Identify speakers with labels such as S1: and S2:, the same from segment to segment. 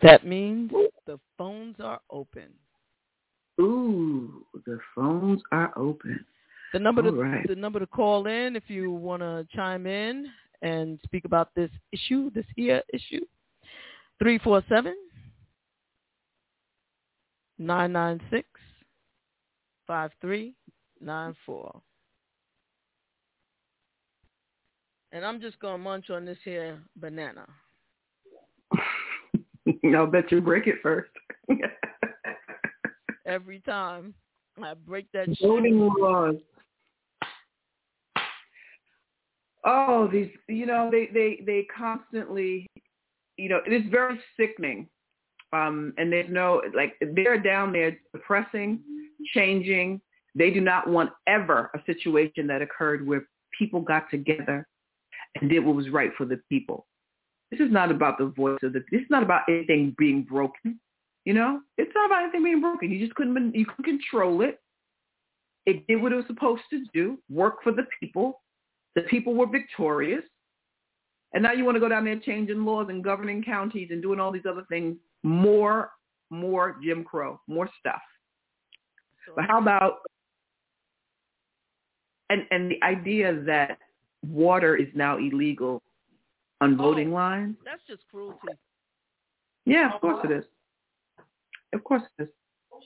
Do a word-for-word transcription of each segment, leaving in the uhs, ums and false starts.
S1: That means the phones are open.
S2: Ooh, the phones are open.
S1: The number
S2: All
S1: to
S2: right.
S1: the number to call in if you want to chime in and speak about this issue, this here issue. three four seven, nine nine six, five three nine four. And I'm just going to munch on this here banana.
S2: I'll bet you break it first.
S1: Every time I break that shit.
S2: Voting laws. Oh, these, you know, they, they, they constantly, you know, it is very sickening. Um, and there's no, like, they're down there suppressing, changing. They do not want ever a situation that occurred where people got together and did what was right for the people. This is not about the voice of the, this is not about anything being broken. You know, it's not about anything being broken. You just couldn't, you couldn't control it. It did what it was supposed to do, work for the people. The people were victorious. And now you want to go down there changing laws and governing counties and doing all these other things. More, more Jim Crow, more stuff. But how about, and, and the idea that water is now illegal on voting
S1: oh,
S2: lines?
S1: That's just cruelty.
S2: Yeah, of course it is. Of course it is.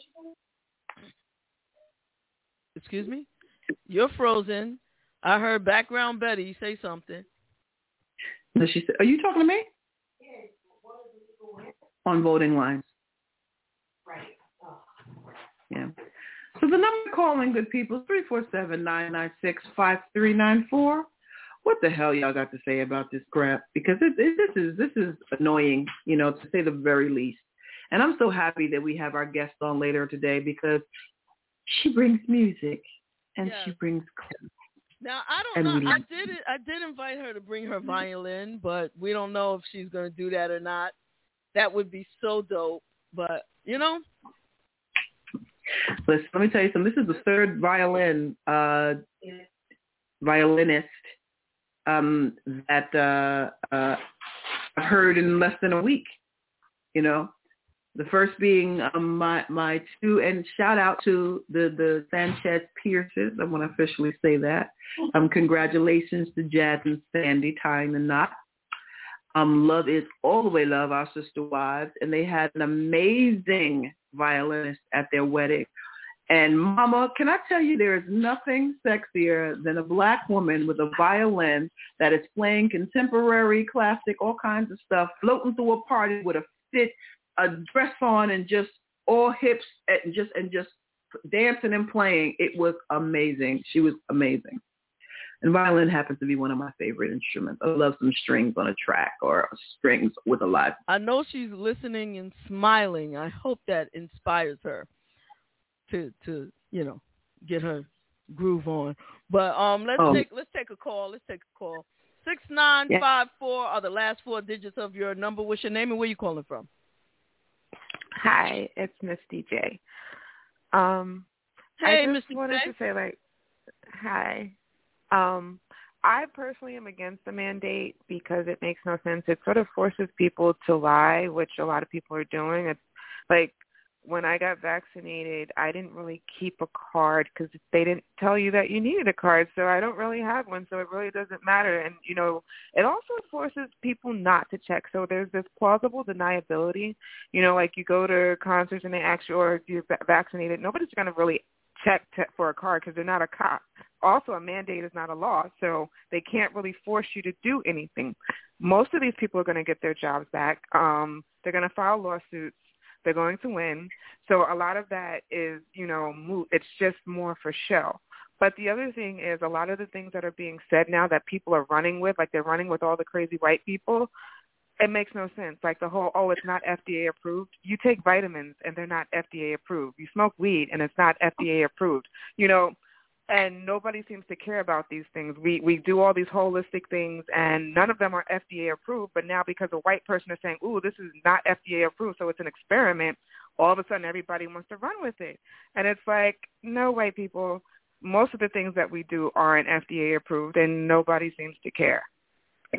S1: Excuse me? You're frozen. I heard background Betty say something.
S2: No, she said, are you talking to me? On voting lines.
S3: Right. Oh.
S2: Yeah. So the number to call in, good people, is three four seven, nine nine six, five three nine four. What the hell y'all got to say about this crap? Because it, it, this is this is annoying, you know, to say the very least. And I'm so happy that we have our guest on later today because she brings music and
S1: yes.
S2: she brings clips.
S1: Now I don't know. I did it. I did invite her to bring her violin, but we don't know if she's going to do that or not. That would be so dope. But you know,
S2: listen. Let me tell you something. This is the third violin uh, violinist um, that uh, uh, I've heard in less than a week. You know, the first being um, my my two, and shout out to the the Sanchez Pierces. I want to officially say that. Um, congratulations to Jazz and Sandy tying the knot. Um, love is all the way love, our sister wives, and they had an amazing violinist at their wedding. And Mama, can I tell you, there is nothing sexier than a black woman with a violin that is playing contemporary, classic, all kinds of stuff, floating through a party with a fit, a dress on, and just all hips and just and just dancing and playing. It was amazing. She was amazing. And violin happens to be one of my favorite instruments. I love some strings on a track or strings with a live.
S1: I know she's listening and smiling. I hope that inspires her to to you know get her groove on. But um, let's
S2: oh.
S1: take let's take a call. Let's take a call. Six nine five four are the last four digits of your number. What's your name and where you calling from?
S4: Hi, it's Miss D J. Um,
S1: hey,
S4: I just
S1: Miss
S4: wanted
S1: D J.
S4: to say, like, hi. Um, I personally am against the mandate because it makes no sense. It sort of forces people to lie, which a lot of people are doing. It's like when I got vaccinated, I didn't really keep a card because they didn't tell you that you needed a card, so I don't really have one, so it really doesn't matter. And, you know, it also forces people not to check. So there's this plausible deniability. You know, like you go to concerts and they ask you, or if you're vaccinated, nobody's going to really check t- for a card because they're not a cop. Also, a mandate is not a law, so they can't really force you to do anything. Most of these people are going to get their jobs back. Um, they're going to file lawsuits. They're going to win. So a lot of that is, you know, moot. It's just more for show. But the other thing is a lot of the things that are being said now that people are running with, like they're running with all the crazy white people, it makes no sense. Like the whole, oh, it's not F D A approved. You take vitamins and they're not F D A approved. You smoke weed and it's not F D A approved. You know, and nobody seems to care about these things. We we do all these holistic things, and none of them are F D A approved. But now because a white person is saying, ooh, this is not F D A approved, so it's an experiment, all of a sudden everybody wants to run with it. And it's like, no, white people, most of the things that we do aren't F D A approved, and nobody seems to care.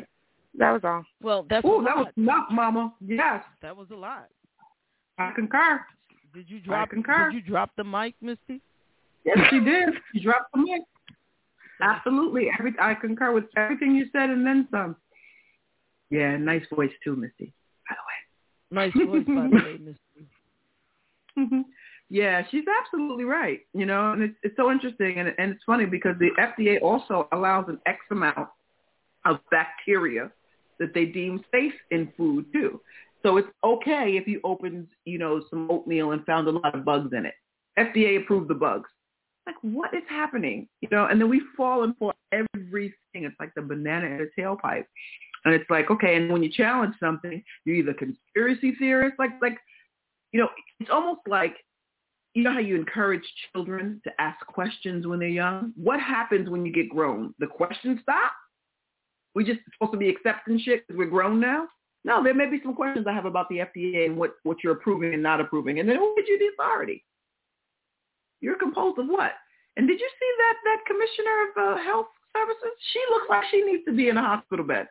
S4: That was all.
S1: Well, that's
S2: Ooh,
S1: a
S2: that
S1: lot.
S2: was enough, Mama. Yes,
S1: That was a lot.
S2: I concur.
S1: Did you drop?
S2: I concur.
S1: Did you drop the mic, Misty?
S2: Yes, she did. She dropped the mic. Absolutely. Every I concur with everything you said and then some. Yeah, nice voice too, Misty, by the way.
S1: Nice voice, by the way, Misty.
S2: Mm-hmm. Yeah, she's absolutely right. You know, and it's it's so interesting, and and it's funny because the F D A also allows an X amount of bacteria that they deem safe in food too. So it's okay if you opened, you know, some oatmeal and found a lot of bugs in it. F D A approved the bugs. Like, what is happening? You know, and then we've fallen for everything. It's like the banana in a tailpipe. And it's like, okay, and when you challenge something, you're either conspiracy theorist, like, like, you know, it's almost like, you know how you encourage children to ask questions when they're young? What happens when you get grown? The questions stop? We just supposed to be accepting shit because we're grown now? No, there may be some questions I have about the F D A and what, what you're approving and not approving. And then who gives you the authority? You're composed of what? And did you see that, that commissioner of uh, health services? She looks like she needs to be in a hospital bed.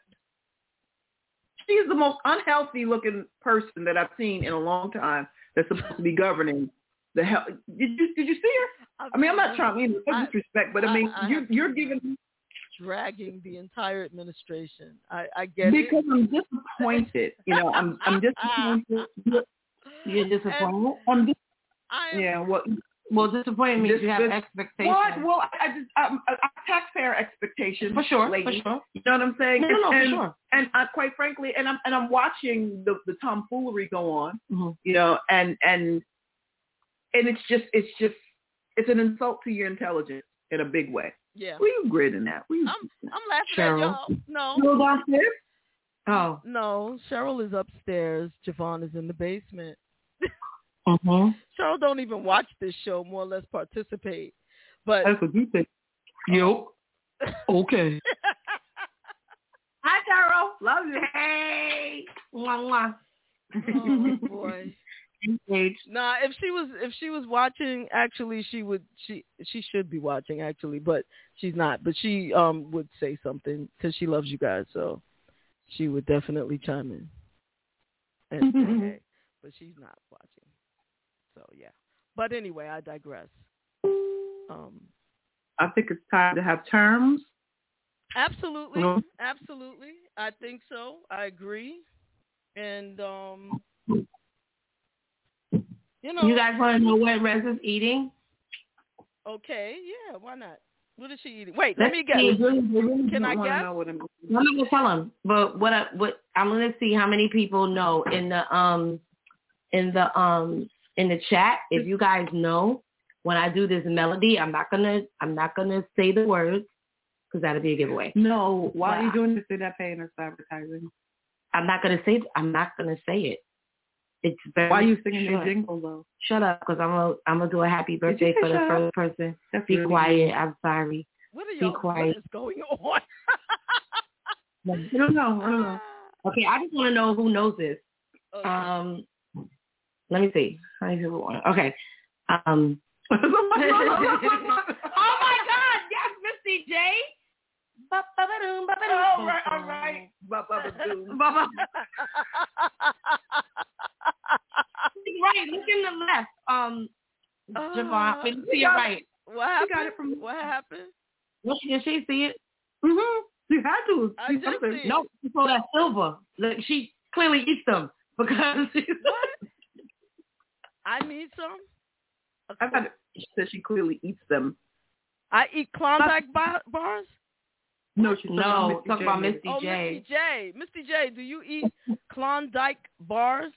S2: She is the most unhealthy looking person that I've seen in a long time that's supposed to be governing the health. Did you, did you see her? I mean, I'm not trying, you know, no disrespect, but I mean, I, I you're, you're giving...
S1: dragging the entire administration. I, I get
S2: because
S1: it.
S2: I'm disappointed. You know, I'm I'm disappointed.
S5: You're disappointed.
S2: I'm dis-
S1: I
S2: yeah. Well,
S5: well, disappointed means
S2: this,
S5: you have
S2: this,
S5: expectations.
S2: What? Well, I just um, I, I taxpayer expectations
S5: for sure.
S2: Lady.
S5: For sure.
S2: You know what I'm saying?
S5: No, no, no,
S2: and,
S5: for sure.
S2: And uh, quite frankly, and I'm and I'm watching the the tomfoolery go on.
S5: Mm-hmm.
S2: You know, and and and it's just it's just it's an insult to your intelligence in a big way.
S1: Yeah.
S2: Were you gritting that? Were you
S1: I'm I'm laughing
S5: Cheryl.
S1: at y'all. No.
S2: Cheryl downstairs?
S5: Oh.
S1: No, Cheryl is upstairs. Javon is in the basement.
S5: Mm-hmm.
S1: Cheryl don't even watch this show, more or less participate. But
S2: that's what you think.
S5: Yep. Okay.
S2: Hi, Cheryl. Love you.
S5: Hey. Mwah, mwah.
S1: Oh boy. Nah, if she was if she was watching, actually she would she she should be watching actually, but she's not. But she um would say something because she loves you guys, so she would definitely chime in and say hey. But she's not watching, so yeah. But anyway, I digress. Um,
S2: I think it's time to have terms.
S1: Absolutely,
S2: No.
S1: absolutely. I think so. I agree, and um. You know,
S5: you guys want to know what Rez is eating?
S1: Okay, yeah, why not? What is she eating? Wait,
S5: Let's
S1: let me guess.
S5: see, really, really
S1: Can I guess?
S2: Know what I'm...
S5: I'm not gonna tell him, but what I, what I'm gonna see how many people know in the um in the um in the chat. If you guys know when I do this melody, I'm not gonna I'm not gonna say the words because that'll be a giveaway.
S2: No, why
S5: But
S2: are you doing this? They're not paying us advertising.
S5: I'm not gonna say I'm not gonna say it. It's very
S2: Why are you singing
S5: short.
S2: your jingle though?
S5: Shut up, because I'm gonna I'm gonna do a happy birthday for the first person.
S2: That's
S5: Be
S2: really
S5: quiet.
S2: good.
S5: I'm sorry.
S1: What are
S5: Be
S1: y'all?
S5: quiet.
S1: What is going on?
S2: I don't know. I don't know.
S5: Okay, I just want to know who knows this.
S1: Okay.
S5: Um, let me see. How many people want? Okay. Um.
S2: Oh
S5: oh my God! Yes, Misty J.
S2: All right, all right.
S5: Right, look in the left. Um,
S1: Uh,
S5: Javon, wait, to your right.
S1: What happened?
S2: got it from-
S1: What happened?
S5: Look, did she see it?
S2: Mm-hmm. You had to.
S1: I
S2: see
S1: did
S2: something.
S1: see it.
S5: No, she saw that silver. Look, she clearly eats them because she's.
S1: What? I need some.
S2: I thought she said she clearly eats them.
S1: I eat Klondike bar- bars.
S2: No, she's
S5: No, talk about Misty
S1: Oh,
S5: J.
S1: Misty J. Misty J, do you eat Klondike bars?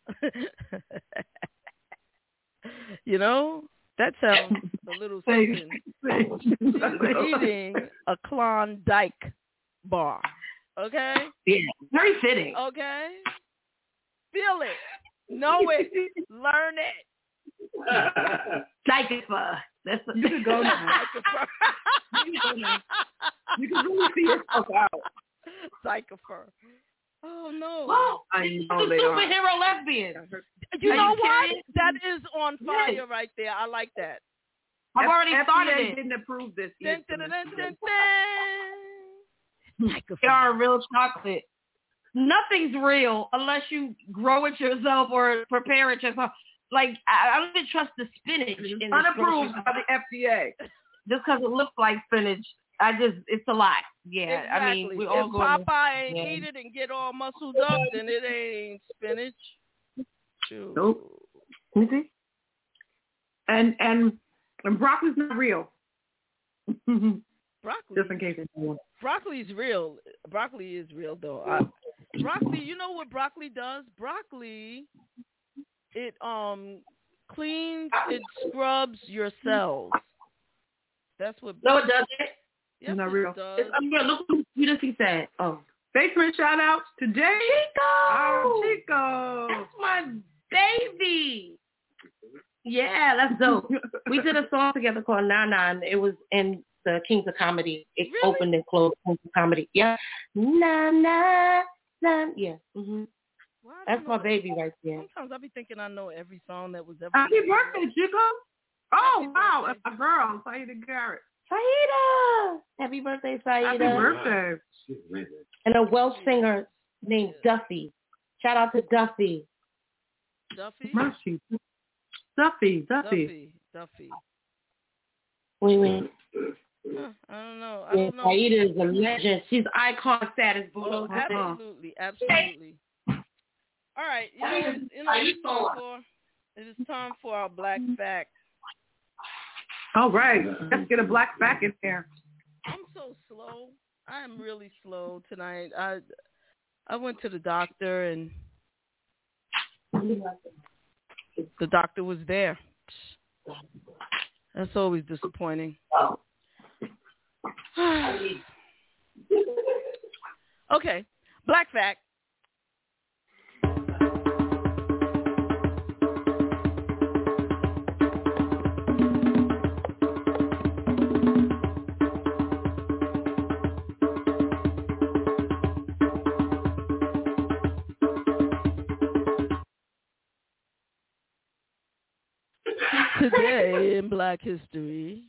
S1: You know, that sounds a little something. She's eating a Klondike bar. Okay?
S5: Yeah, very fitting.
S1: Okay? Feel it. Know it. Learn it.
S5: Psychifer. That's a-
S2: You can go now. You can go now. You can really see yourself out.
S1: Psychifer. Oh, no.
S5: Well,
S2: I
S5: she's
S2: know
S5: a
S2: they are.
S5: superhero lesbian.
S1: You
S5: Are
S1: know
S5: you
S1: what?
S5: kidding?
S1: That is on fire
S5: Yes.
S1: right there. I like that.
S5: I've already
S2: F-
S5: started
S2: F D A
S5: it.
S2: didn't approve this
S1: Dun,
S2: yet.
S1: dun, dun, dun, dun, dun.
S5: They are real chocolate. nothing's real unless you grow it yourself or prepare it yourself. Like, I, I don't even trust the spinach. In the
S2: Unapproved by the F D A.
S5: Just because it looks like spinach, I just, it's a lot. Yeah,
S1: exactly.
S5: I mean, we all
S1: if
S5: go.
S1: Popeye ain't
S5: yeah.
S1: eat it and get all muscled up, then it ain't spinach. Shoot.
S2: Nope. You see? And, and, and broccoli's not real.
S1: Broccoli.
S2: Just in case it's real.
S1: Broccoli's real. Broccoli is real, though. I, broccoli, you know what broccoli does? Broccoli, it um cleans, it scrubs your cells. That's what.
S5: No, it doesn't.
S1: Yes,
S2: it's not
S1: it
S2: real.
S1: does.
S5: It's unreal. Look what Peter he said. Oh.
S2: Basement shout outs today.
S5: Chico!
S2: Our Chico.
S5: That's my baby. Yeah, that's dope. We did a song together called Nana. It was in the Kings of Comedy. It
S1: Really?
S5: opened and closed Kings of Comedy. Yeah. Na na na. Yeah. Mm-hmm.
S1: Well, I
S5: That's
S1: don't
S5: my
S1: know.
S5: baby right there.
S1: Sometimes I be thinking I know every song that was ever.
S2: Happy birthday, Chico. Oh,
S1: Happy
S2: wow.
S1: birthday.
S2: That's a girl. Saida Garrett.
S5: Saida. Happy birthday, Saida.
S2: Happy birthday.
S5: And a Welsh singer named Duffy. Shout out to Duffy.
S1: Duffy.
S2: Mercy. Duffy. Duffy.
S1: Duffy. Duffy.
S5: Wait, wait.
S1: Huh, I don't know. I
S5: Yeah,
S1: don't know.
S5: Saida is a legend. She's icon status.
S1: Oh,
S5: Bulldozer.
S1: absolutely, absolutely. All right, you know, it's, you know, it's time for it is time for our black fact.
S2: All right. Let's get a black back in there.
S1: I'm so slow. I am really slow tonight. I I went to the doctor and the doctor was there. That's always disappointing. Okay, black fact. Today in Black History.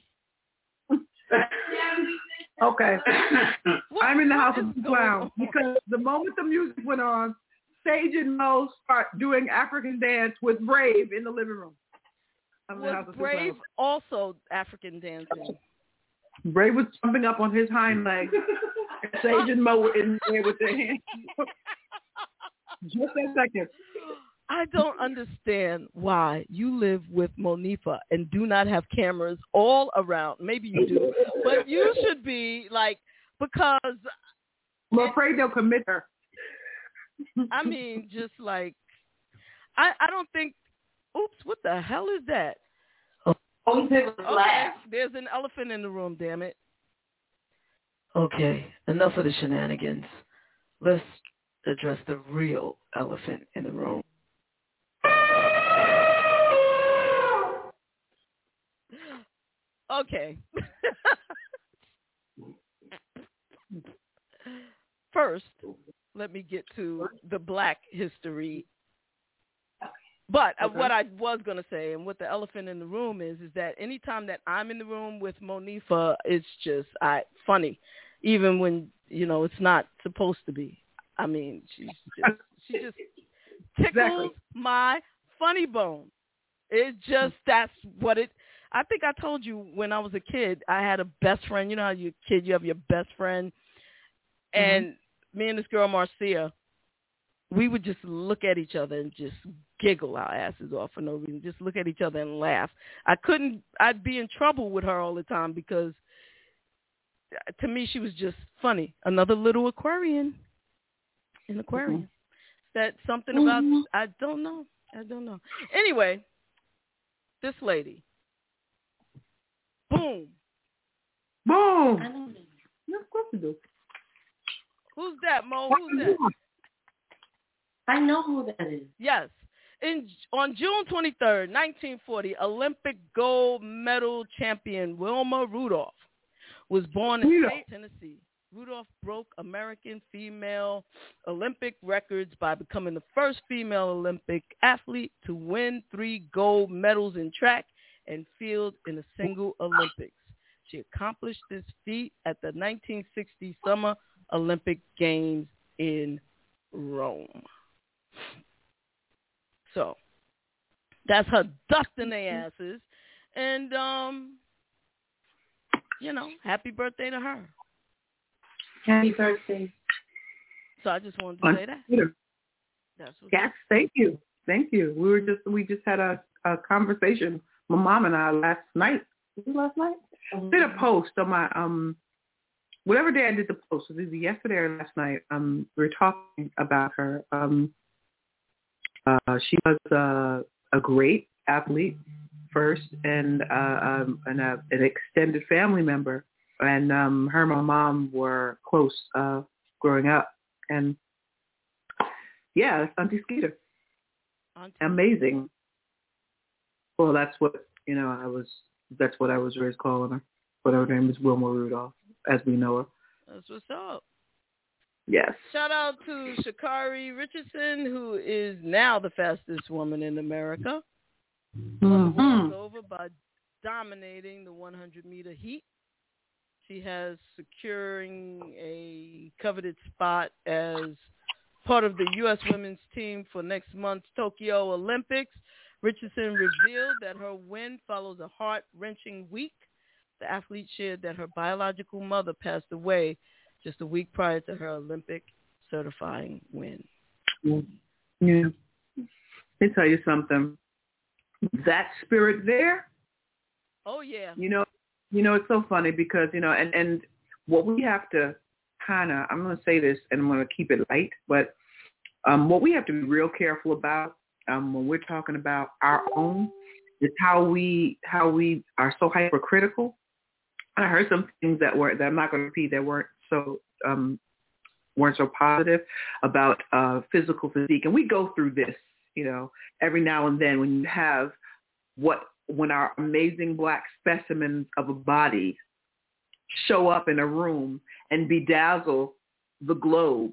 S2: Okay.
S1: What,
S2: I'm in the
S1: what
S2: house
S1: is
S2: of the
S1: going
S2: clown
S1: on?
S2: because the moment the music went on, Sage and Mo start doing African dance with Brave in the living room. I'm in the house
S1: Was
S2: of the
S1: Brave
S2: clown.
S1: also African dancing?
S2: Brave was jumping up on his hind legs. And Sage and Mo were in there with their hands. Just a second.
S1: I don't understand why you live with Monifa and do not have cameras all around. Maybe you do, but you should be like, because
S2: I'm afraid they'll commit her.
S1: I mean, just like, I, I don't think, oops, what the hell is that? Okay, there's an elephant in the room, damn it. Okay, enough of the shenanigans. Let's address the real elephant in the room. Okay. First, let me get to the black history. But uh,
S2: Okay.
S1: what I was going to say, and what the elephant in the room is, is that anytime that I'm in the room with Monifa, it's just I funny, even when, you know, it's not supposed to be. I mean, she's just, she just tickles
S2: Exactly.
S1: my funny bone. It just, that's what it, I think I told you when I was a kid, I had a best friend. You know how you're a kid, you have your best friend. And mm-hmm. me and this girl, Marcia, we would just look at each other and just giggle our asses off for no reason. Just look at each other and laugh. I couldn't, I'd be in trouble with her all the time because to me she was just funny. Another little Aquarian. An Aquarian. Mm-hmm. That something about, mm-hmm. I don't know. I don't know. Anyway, this lady. Boom.
S2: Boom. Yeah, of course you do.
S1: Who's that, Mo? Who's that?
S5: I know who that is.
S1: Yes. In, on June twenty-third, nineteen forty, Olympic gold medal champion Wilma Rudolph was born in
S2: Rudolph.
S1: State Tennessee. Rudolph broke American female Olympic records by becoming the first female Olympic athlete to win three gold medals in track and field in a single Olympics. She accomplished this feat at the nineteen sixty Summer Olympic Games in Rome. So that's her dusting their asses. And, um, you know, happy birthday to her.
S2: Happy birthday.
S1: So I just wanted to
S2: On
S1: say that.
S2: Twitter.
S1: That's what's
S2: Yes, thank you. Thank you. We were just, we just had a, a conversation, my mom and I last night. Was it last night? I did a post on my, um, whatever day I did the post, it was either yesterday or last night. Um, we were talking about her. Um, uh, she was uh, a great athlete first, and uh, um, and uh, an extended family member. And um, her and my mom were close uh, growing up. And yeah, that's Auntie Skeeter. Auntie. Amazing. Well, that's what you know. I was. That's what I was raised calling her. But her name is Wilma Rudolph, as we know her.
S1: That's what's up.
S2: Yes.
S1: Shout out to Sha'Carri Richardson, who is now the fastest woman in America.
S2: Mm-hmm.
S1: Won the over by dominating the one hundred meter heat. She has securing a coveted spot as part of the U S women's team for next month's Tokyo Olympics. Richardson revealed that her win follows a heart-wrenching week. The athlete shared that her biological mother passed away just a week prior to her Olympic certifying win.
S2: Yeah. Let me tell you something. That spirit there.
S1: Oh, yeah.
S2: You know, you know, it's so funny because, you know, and, and what we have to kind of, I'm going to say this and I'm going to keep it light, but um, what we have to be real careful about um, when we're talking about our own is how we, how we are so hypercritical. I heard some things that were, that I'm not going to repeat, that weren't so, um, weren't so positive about uh, physical physique. And we go through this, you know, every now and then when you have what, when our amazing black specimens of a body show up in a room and bedazzle the globe,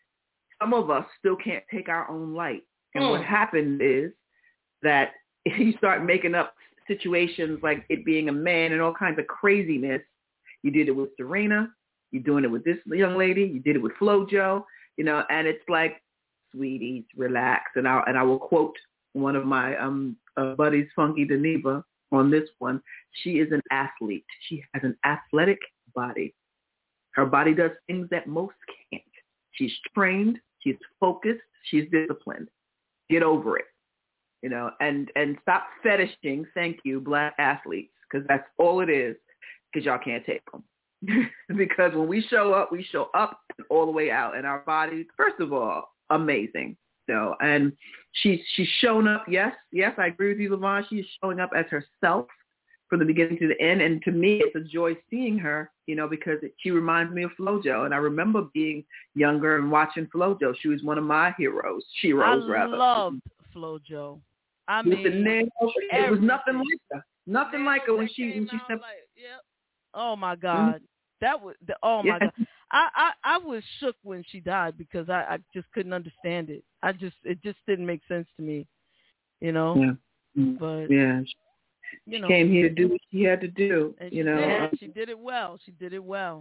S2: some of us still can't take our own light. And mm. what happened is that you start making up situations like it being a man and all kinds of craziness. You did it with Serena. You're doing it with this young lady. You did it with FloJo, you know, and it's like, sweeties, relax. And I and I will quote one of my um uh, buddies, Funky Deneva, on this one. She is an athlete. She has an athletic body. Her body does things that most can't. She's trained. She's focused. She's disciplined. Get over it. You know, and, and stop fetishing, thank you, black athletes, because that's all it is, because y'all can't take them. Because when we show up, we show up and all the way out, and our bodies, first of all, amazing. So, and she's she's shown up, yes, yes, I agree with you, Levon. She's showing up as herself from the beginning to the end, and to me, it's a joy seeing her, you know, because it, she reminds me of FloJo, and I remember being younger and watching FloJo. She was one of my heroes, sheroes,
S1: I
S2: rather.
S1: I loved FloJo. I mean,
S2: with the nails, it was nothing like her. Nothing like her when she when she stepped.
S1: Like, yep. Oh my God, mm-hmm. that was the, oh my
S2: yeah.
S1: God. I, I I was shook when she died because I, I just couldn't understand it. I just it just didn't make sense to me, you know.
S2: Yeah.
S1: But
S2: yeah, she,
S1: you know,
S2: she came here to do what she had to do.
S1: And
S2: you
S1: she
S2: know,
S1: did. she did it well. She did it well.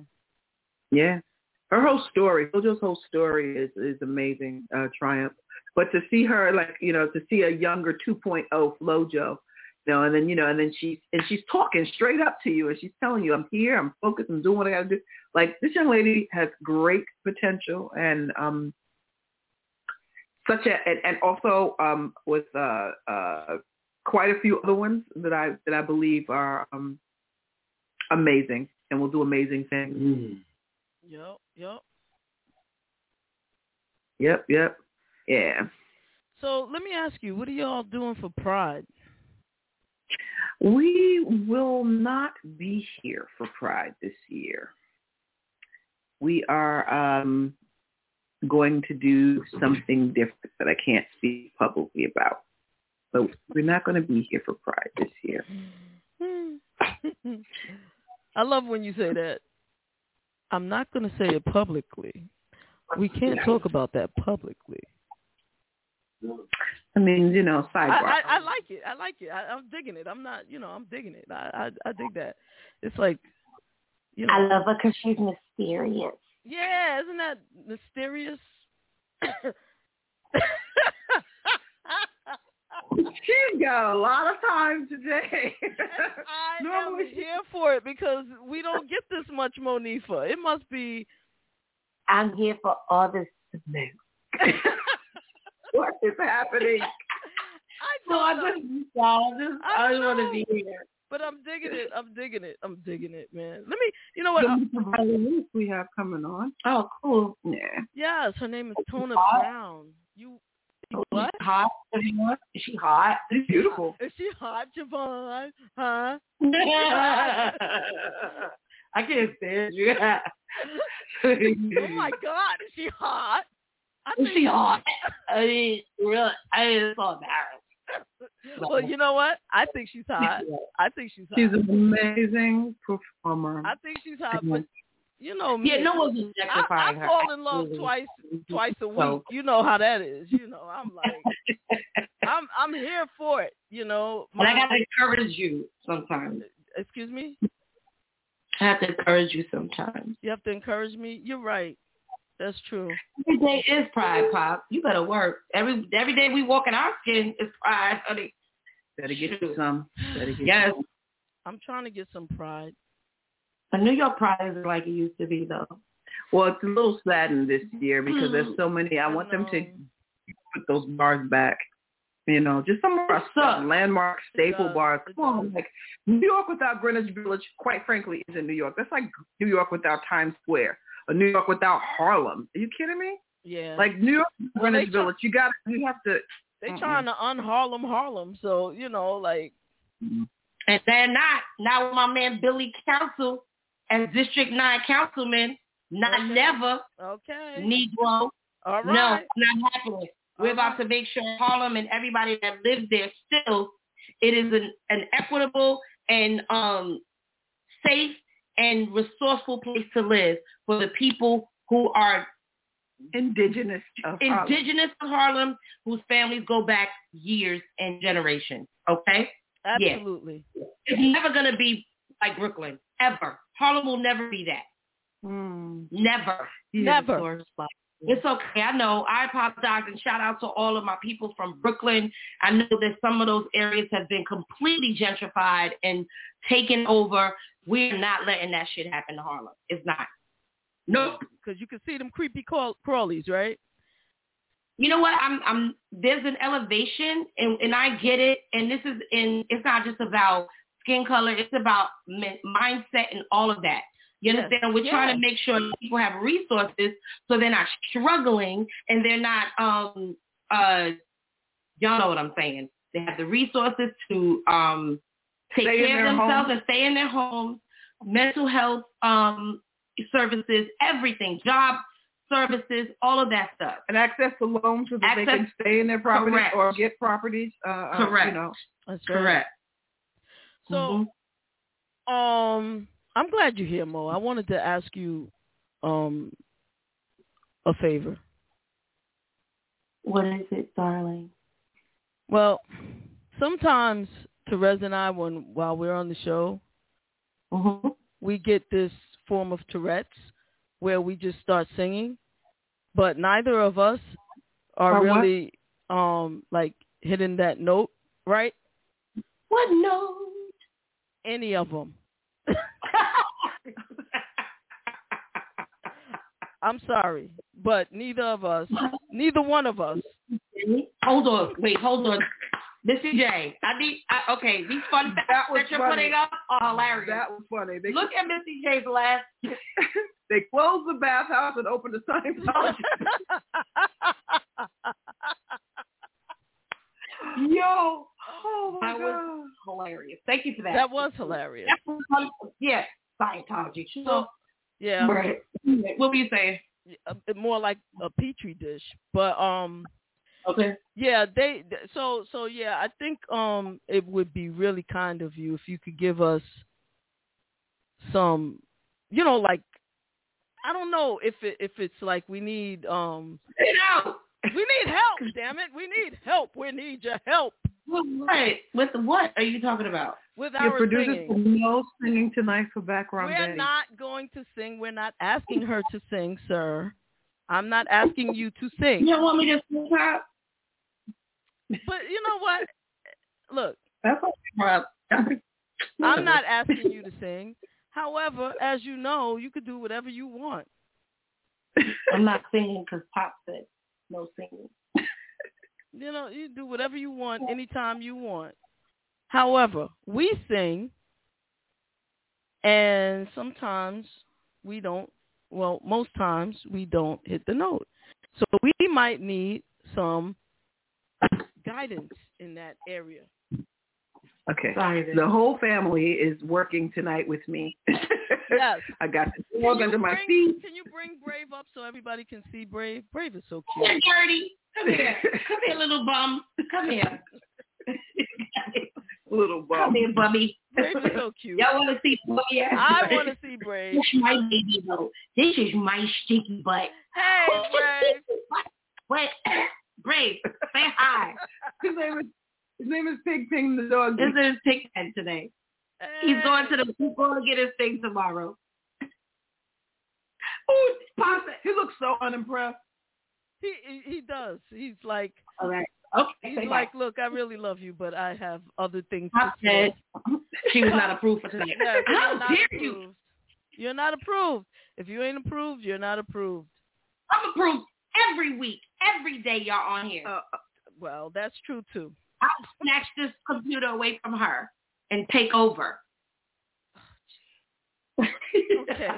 S2: Yeah, her whole story, FloJo's whole story is is amazing. Uh, triumph. But to see her, like, you know, to see a younger two point oh FloJo, you know, and then, you know, and then she's, and she's talking straight up to you and she's telling you, I'm here, I'm focused, I'm doing what I got to do. Like, this young lady has great potential and um, such a, and, and also um, with uh, uh, quite a few other ones that I, that I believe are um, amazing and will do amazing things.
S1: Mm. Yep, yep.
S2: Yep, yep. Yeah.
S1: So let me ask you, what are y'all doing for Pride?
S2: We will not be here for Pride this year. We are um, going to do something different that I can't speak publicly about. So we're not going to be here for Pride this year.
S1: I love when you say that. I'm not going to say it publicly. We can't talk about that publicly.
S2: I mean, you know, sidebar.
S1: I, I, I like it. I like it. I, I'm digging it. I'm not, you know, I'm digging it. I, I, I dig that. It's like, you know.
S5: I love her because she's mysterious.
S1: Yeah, isn't that mysterious?
S2: She's got a lot of time today.
S1: I
S2: Normally
S1: am here for it because we don't get this much Monifa. It must be.
S5: I'm here for all the smoke.
S2: What is happening?
S1: I
S5: So I
S1: don't know.
S5: just, I just,
S1: I
S5: I just want to
S1: know.
S5: be here.
S1: But I'm digging it. I'm digging it. I'm digging it, man. Let me, you know what?
S2: The violinist we have coming on.
S5: Oh, cool.
S2: Yeah.
S1: Yes, her name is Tona
S5: hot?
S1: Brown. You, you
S5: Is
S1: what?
S5: she hot? Everyone? Is she hot?
S2: She's beautiful.
S1: Is she hot, Javon? Huh?
S5: I can't stand you.
S1: Oh my God, is she hot? I
S5: Is she hot? I mean, really, I mean, it's so embarrassed.
S1: Well, you know what? I think she's hot. I think she's hot.
S2: She's an amazing performer.
S1: I think she's hot, but you know me.
S5: Yeah, no one's
S1: I,
S5: objectifying
S1: I
S5: her.
S1: fall in love
S5: Absolutely.
S1: twice, twice a week.
S5: So-
S1: You know how that is. You know, I'm like, I'm, I'm here for it. You know,
S5: But I
S1: My-
S5: gotta encourage you sometimes.
S1: excuse me.
S5: I have to encourage you sometimes.
S1: You have to encourage me. You're right. That's true.
S5: Every day is Pride, Pop. You better work. Every every day we walk in our skin is Pride, honey.
S2: Better get you some. Better get
S5: Yes.
S2: you some.
S1: I'm trying to get some pride.
S5: But New York Pride isn't like it used to be, though.
S2: Well, it's a little saddened this year because there's so many. I
S1: I
S2: want them to
S1: know.
S2: put those bars back. You know, just some of our stuff, landmark staple
S1: does.
S2: bars.
S1: It
S2: Come on,
S1: does.
S2: like New York without Greenwich Village, quite frankly, isn't New York. That's like New York without Times Square, or New York without Harlem. Are you kidding me?
S1: Yeah.
S2: Like New York,
S1: Well,
S2: Greenwich
S1: they try-
S2: Village. You got, you have to.
S1: they
S2: Mm-mm.
S1: trying to un-Harlem Harlem. So, you know, like.
S5: And they're not. Not with my man Billy Council as District nine councilman. Not
S1: Okay.
S5: never.
S1: Okay.
S5: Negro.
S1: All
S5: No,
S1: right.
S5: not happening. We're
S1: All
S5: about
S1: right.
S5: to make sure Harlem and everybody that lives there still, it is an, an equitable and um, safe and resourceful place to live for the people who are
S2: Indigenous of Harlem.
S5: indigenous to Harlem, whose families go back years and generations. Okay?
S1: Absolutely.
S5: It's never going to be like Brooklyn, ever. Harlem will never be that.
S2: Mm.
S5: Never.
S2: Yeah,
S1: Never.
S2: the sore spot.
S5: It's okay. I know. I apologize and shout out to all of my people from Brooklyn. I know that some of those areas have been completely gentrified and taken over. We're not letting that shit happen to Harlem. It's not. Nope.
S1: Because you can see them creepy crawl- crawlies, right?
S5: You know what? I'm. I'm. There's an elevation, and, and I get it. And this is in. It's not just about skin color. It's about min- mindset and all of that. You
S1: Yes.
S5: understand? We're
S1: Yes.
S5: trying to make sure that people have resources so they're not struggling and they're not, um, uh, y'all know what I'm saying. They have the resources to um, take
S2: Stay in
S5: care of
S2: their
S5: themselves
S2: homes.
S5: and stay in their homes, mental health um, services, everything, job services, all of that stuff.
S2: And access to loans so that they
S5: Access-
S2: can stay in their properties
S5: Correct.
S2: or get properties. Uh, uh,
S5: Correct.
S2: You know.
S1: That's right.
S5: Correct.
S1: So,
S5: Mhm.
S1: um, I'm glad you're here, Mo. I wanted to ask you um, a favor.
S5: What is it, darling?
S1: Well, sometimes Therese and I, when while we're on the show,
S5: Mm-hmm.
S1: we get this form of Tourette's where we just start singing, but neither of us are
S2: Or what?
S1: really um, like hitting that note, right?
S5: What note?
S1: Any of them. I'm sorry, but neither of us, neither one of us.
S5: Hold on. Wait, hold on. Missy J, I need, I, okay, these fun facts
S2: That
S5: that,
S2: was
S5: you're
S2: funny.
S5: putting up are hilarious.
S2: That was funny. They,
S5: Look at Missy J's last.
S2: they closed the bathhouse and opened the Scientology. Yo. Oh, my
S5: That
S2: God.
S5: was hilarious. Thank you for that.
S1: That was hilarious.
S5: That was fun. Yeah, Scientology.
S1: So, yeah,
S5: Right. What were you saying?
S1: a- more like a petri dish, but um.
S5: Okay.
S1: Yeah, they so so yeah, I think um it would be really kind of you if you could give us some, you know, like I don't know if it if it's like we need um
S5: Get out.
S1: we need help, damn it. We need help. We need your help
S5: What? With what are you talking about?
S1: with
S2: Your
S1: our
S2: producers
S1: singing.
S2: no singing tonight for background
S1: We're
S2: Betty.
S1: not going to sing. We're not asking her to sing, sir. I'm not asking you to sing.
S5: You don't want me to sing pop?
S1: But you know what? Look,
S2: That's okay.
S1: I'm not asking you to sing. However, as you know, you could do whatever you want.
S5: I'm not singing because Pop said no singing.
S1: You know, you do whatever you want anytime you want. However, we sing, and sometimes we don't, well, most times we don't hit the note. So we might need some guidance in that area.
S2: Okay.
S5: Sorry,
S2: the whole family is working tonight with me.
S1: Yes.
S2: I got the dog under my
S1: bring,
S2: feet.
S1: Can you bring Brave up so everybody can see Brave? Brave is so
S5: Come
S1: cute.
S5: here, Dirty. Come here. Come here, little bum. Come here.
S2: Little bum.
S5: Come here, Bubby.
S1: Brave is so cute.
S5: Y'all want to see Bubby?
S1: I want to see Brave.
S5: This is my baby, though. This is my sticky butt.
S1: Hey, Brave.
S5: Wait, Brave, say hi.
S2: His name is His name is Pig Ping the dog.
S5: This is Pig Pen today.
S1: Hey.
S5: He's going to the he's going to get his thing tomorrow. Oh, Pop!
S2: He looks so unimpressed.
S1: He, he he does. He's like,
S5: All right. Okay.
S1: he's
S5: say
S1: like,
S5: bye.
S1: look, I really love you, but I have other things
S5: Pop
S1: to say.
S5: said she was not approved for tonight.
S1: Yes, you're
S5: How
S1: not
S5: dare
S1: approved.
S5: you?
S1: You're not approved. If you ain't approved, you're not approved.
S5: I'm approved every week, every day y'all on here.
S1: Uh, well, that's true too.
S5: I'll snatch this computer away from her and take over.
S1: Okay.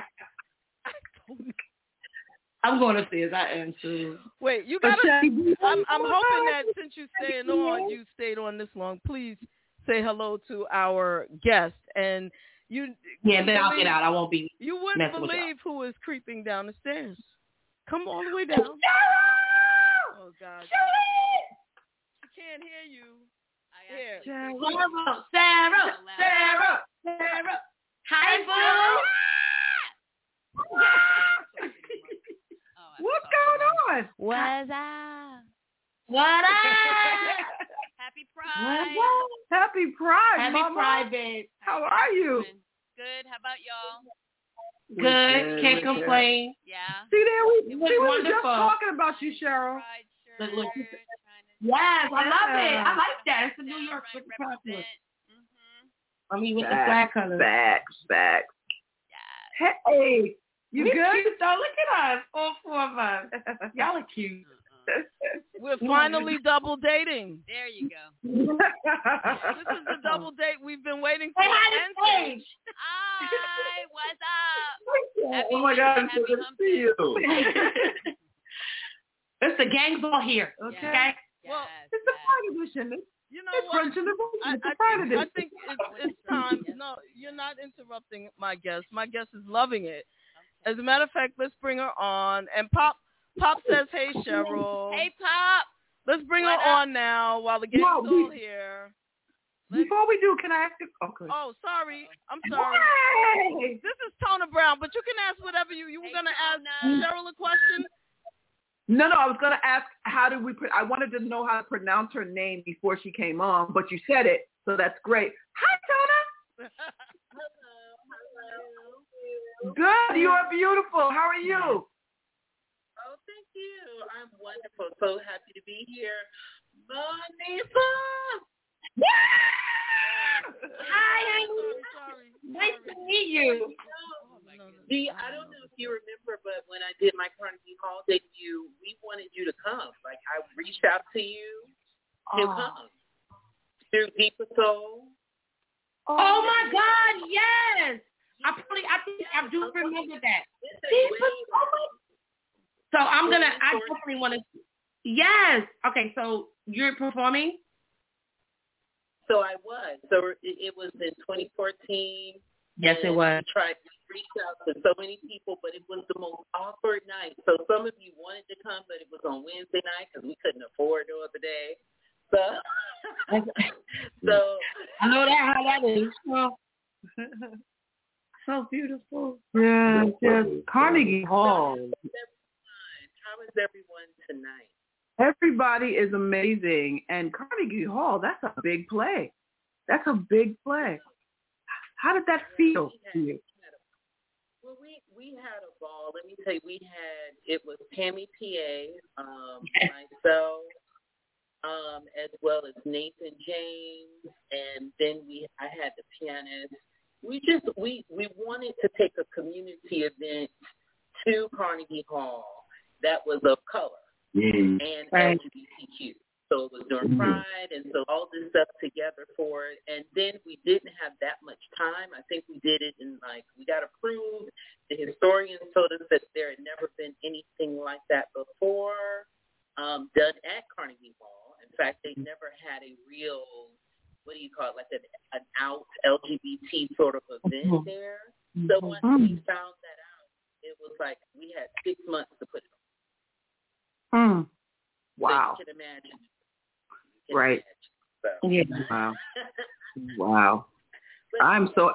S5: I'm going to see as I am too.
S1: Wait, you gotta. I'm I'm hoping that since you staying on, you stayed on this long. Please say hello to our guest. And you.
S5: Yeah, then I'll
S1: believe,
S5: get out. I won't be.
S1: You wouldn't
S5: messing with
S1: believe who is creeping down the stairs. Come all the way down.
S5: Sarah!
S1: Oh God. She can't hear you. Here.
S5: Sarah, Sarah, Sarah, Sarah. Hi, boo.
S2: What's going on?
S3: What's up?
S5: What up?
S3: Happy Pride.
S2: Happy Pride,
S5: Happy
S2: Mama.
S5: Pride, babe.
S2: How are you?
S3: Good. How about y'all?
S5: Good.
S2: Good,
S5: Can't
S2: good.
S5: complain.
S3: Yeah.
S2: See there, we,
S5: It
S2: we
S5: was
S2: were
S5: wonderful.
S2: just talking about you, Cheryl.
S3: Pride
S5: Look,
S3: shirt.
S5: look.
S3: Trying to
S5: Yes, I love it.
S2: Yeah.
S5: I like that. It's a New
S3: stand
S5: York
S3: right,
S5: with Pride look.
S3: represent. Mhm.
S5: I mean, with the flag colors.
S2: Facts, facts.
S3: Yeah.
S2: Hey, you
S5: We
S2: good?
S5: cute, though. Look at us, all four of us. Y'all are cute.
S1: We're finally double dating.
S3: There you go.
S1: This is the double date we've been waiting for.
S5: Say hi to
S1: And
S5: Paige.
S3: Hi. What's up? Happy
S2: Oh my God, I'm
S3: Happy
S2: so good to
S3: hump
S2: see you.
S5: It's the gang's all here.
S2: Okay.
S3: Yes.
S1: Well,
S3: Yes,
S2: It's a
S3: yes.
S2: Pride edition. It's,
S1: you know
S2: it's
S1: what?
S2: French Anniversary.
S1: I,
S2: It's a
S1: I
S2: Pride
S1: think,
S2: edition.
S1: I think it's, it's time. No, you're not interrupting my guest. My guest is loving it. As a matter of fact, let's bring her on. And Pop Pop says, hey, Cheryl.
S3: Hey, Pop.
S1: Let's bring
S3: What
S1: her
S3: up?
S1: on now while the gang's
S2: No,
S1: all
S2: we-
S1: here. Let's,
S2: Before we do, can I ask you? Okay.
S1: oh, sorry. I'm sorry.
S2: Hey!
S1: This is Tona Brown, but you can ask whatever you, you were
S3: Hey,
S1: going to ask
S3: Tona.
S1: Cheryl a question?
S2: No, no, I was going to ask how did we, I wanted to know how to pronounce her name before she came on, but you said it, so that's great. Hi, Tona. Good, you are beautiful. How are you?
S6: Oh, thank you. I'm wonderful. So happy to be here. Vanessa!
S5: Hi,
S1: Sorry, sorry.
S5: nice to meet you.
S6: See, I don't know if you remember, but when I did my Carnegie Hall debut, we wanted you to come. Like, I reached out to you to
S5: Oh.
S6: come. Through Deeper Soul.
S5: Oh my God, yes. I probably, I think I do remember that. So I'm gonna, I definitely want to. Yes. Okay, so you're performing.
S6: So I was. So it, it was in twenty fourteen.
S5: Yes, it was.
S6: I tried to reach out to so many people, but it was the most awkward night. So some of you wanted to come, but it was on Wednesday night because we couldn't afford no other day. So, so
S5: I know that how that is. So, so beautiful.
S2: Yeah, yes. Carnegie Hall.
S6: how is everyone tonight?
S2: Everybody is amazing, and Carnegie Hall, that's a big play. That's a big play. How did that feel to you?
S6: Well, Well, we, we had a ball. Let me tell you, we had, it was Tammy P A, um, myself, um, as well as Nathan James, and then we I had the pianist. We just, we, we wanted to take a community event to Carnegie Hall that was of color mm. and right. L G B T Q. So it was during mm-hmm. Pride, and so all this stuff together for it. And then we didn't have that much time. I think we did it in, like, we got approved. The historians told us that there had never been anything like that before um, done at Carnegie Hall. In fact, they never had a real, what do you call it, like an, an out L G B T sort of event mm-hmm. there. So once mm-hmm. we found that out, it was like we had six months to put it on.
S2: Mm. Wow.
S6: So you can imagine.
S2: Right. So. Yeah. Wow. Wow. I'm so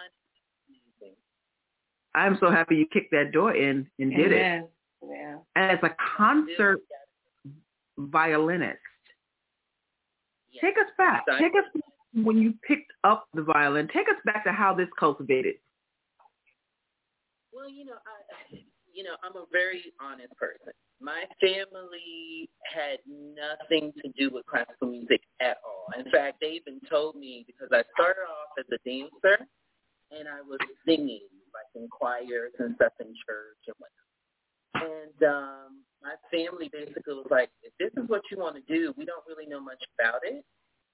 S2: I'm so happy you kicked that door in and did yeah. it. Yeah. As a concert violinist, yeah. take us back. Take us when you picked up the violin. Take us back to how this cultivated.
S6: Well, you know, I, you know, I'm a very honest person. My family had nothing to do with classical music at all. In fact, they even told me, because I started off as a dancer, and I was singing, like in choirs and stuff in church and whatnot. And um, my family basically was like, if this is what you want to do, we don't really know much about it,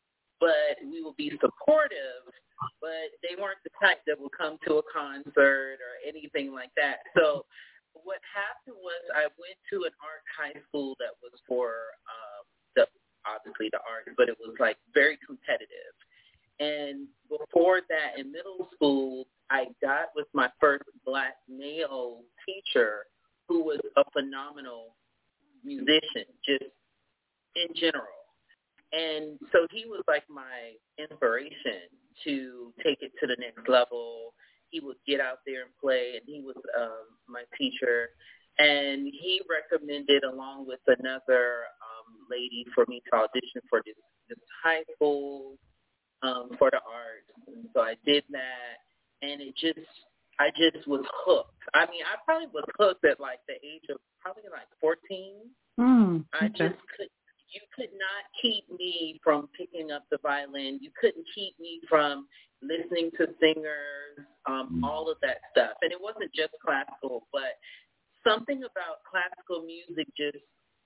S6: but we will be supportive. But they weren't the type that would come to a concert or anything like that. So what happened was I went to an art high school that was for um, the obviously the art, but it was like very competitive. And before that, in middle school, I got with my first black male teacher, who was a phenomenal musician, just in general. And so he was like my inspiration to take it to the next level. He would get out there and play, and he was um, my teacher. And he recommended, along with another um, lady, for me to audition for this, this high school um, for the arts. And so I did that, and it just, I just was hooked. I mean, I probably was hooked at like the age of probably like fourteen.
S2: Mm,
S6: I just could, you could not keep me from picking up the violin. You couldn't keep me from listening to singers, um, all of that stuff. And it wasn't just classical, but something about classical music just,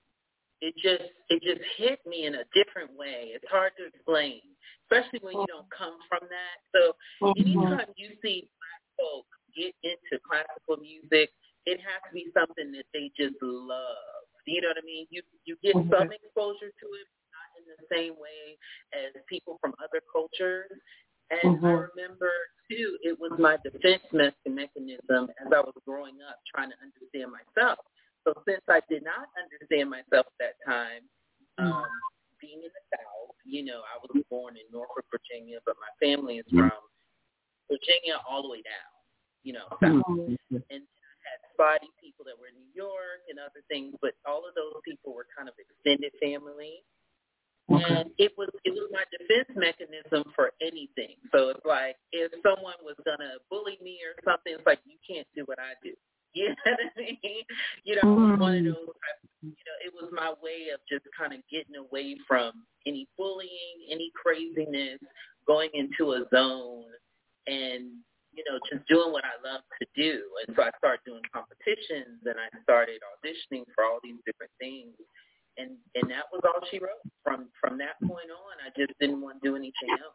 S6: it just, it just hit me in a different way. It's hard to explain, especially when you don't come from that. So anytime you see black folk get into classical music, it has to be something that they just love. You know what I mean? You you get some exposure to it, not in the same way as people from other cultures. And mm-hmm. I remember, too, it was my defense mechanism as I was growing up trying to understand myself. So since I did not understand myself at that time, um, mm-hmm. being in the South, you know, I was born in Norfolk, Virginia, but my family is from Virginia all the way down, you know, South. Mm-hmm. And had spotty people that were in New York and other things, but all of those people were kind of extended family. Okay. And it was it was my defense mechanism for anything. So it's like if someone was gonna bully me or something, it's like you can't do what I do. You know what I mean? You know, mm-hmm. one of those. You know, it was my way of just kind of getting away from any bullying, any craziness, going into a zone, and you know, just doing what I love to do. And so I started doing competitions, and I started auditioning for all these different things. And and that was all she wrote. From from that point on, I just didn't want to do anything else.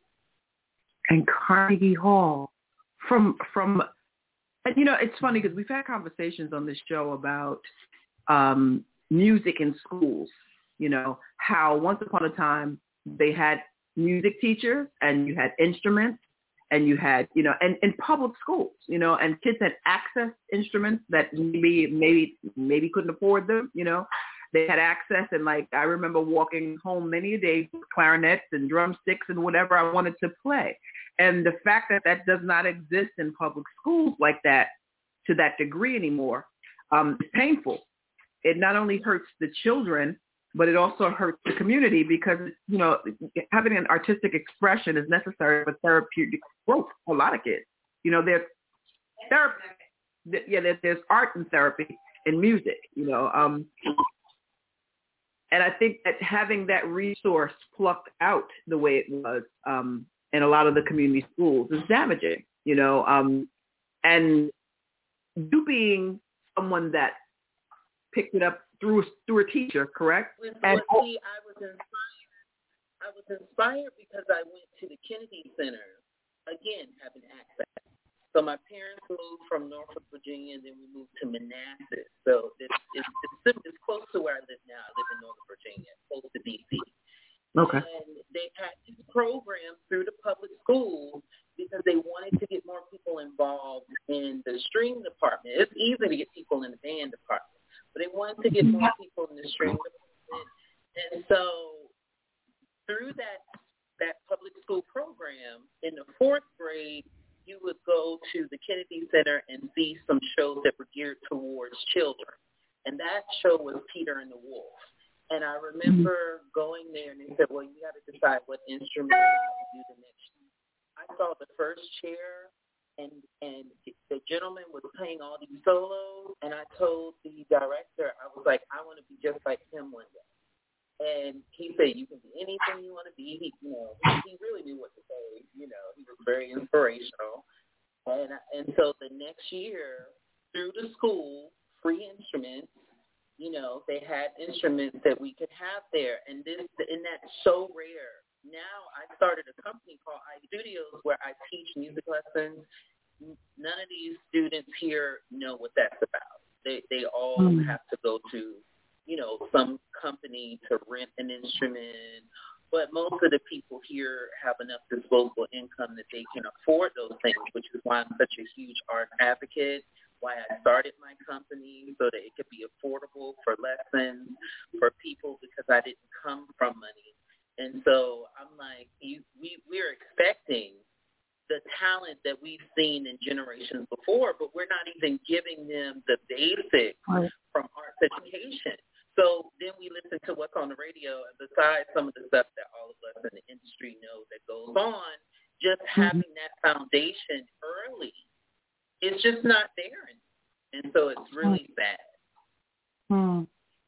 S2: And Carnegie Hall, from from, and you know, it's funny because we've had conversations on this show about um, music in schools. You know, how once upon a time they had music teachers, and you had instruments, and you had, you know, and in public schools, you know, and kids had access to instruments that maybe maybe maybe couldn't afford them, you know. They had access, and like I remember walking home many a day with clarinets and drumsticks and whatever I wanted to play. And the fact that that does not exist in public schools like that to that degree anymore um, is painful. It not only hurts the children, but it also hurts the community because, you know, having an artistic expression is necessary for therapeutic growth for a lot of kids. You know, they're therapists. yeah, there, there's art in therapy and music, you know. Um, and I think that having that resource plucked out the way it was um, in a lot of the community schools is damaging, you know. Um, and you being someone that picked it up through through a teacher, correct?
S6: Well,
S2: and
S6: see, I was inspired. I was inspired because I went to the Kennedy Center, again, having access. So my parents moved from Norfolk, Virginia, and then we moved to Manassas. So it's, it's, it's, it's close to where I live now. I live in Northern Virginia, close to D C.
S2: Okay.
S6: And they had these programs through the public schools because they wanted to get more people involved in the string department. It's easy to get people in the band department, but they wanted to get more people in the string department. And so through that that public school program, in the fourth grade, you would go to the Kennedy Center and see some shows that were geared towards children. And that show was Peter and the Wolf. And I remember going there and they said, well, you got to decide what instrument you do the next year. I saw the first chair and and the gentleman was playing all these solos. And I told the director, I was like, I want to be just like him one day. And he said, you can be anything you want to be. He, you know, he, he really knew what to say. You know, he was very inspirational. And and so the next year, through the school, free instruments, you know, they had instruments that we could have there. And this, and that's so rare. Now I started a company called iStudios where I teach music lessons. None of these students here know what that's about. They they all mm. have to go to, you know, some company to rent an instrument. But most of the people here have enough disposable income that they can afford those things, which is why I'm such a huge art advocate, why I started my company so that it could be affordable for lessons for people because I didn't come from money. And so I'm like, you, we, we're expecting the talent that we've seen in generations before, but we're not even giving them the basics from arts education. So then we listen to what's on the radio, and besides some of the stuff that all of us in the industry know that goes on, just having that foundation early, it's just not there. And so it's really bad.
S2: Hmm.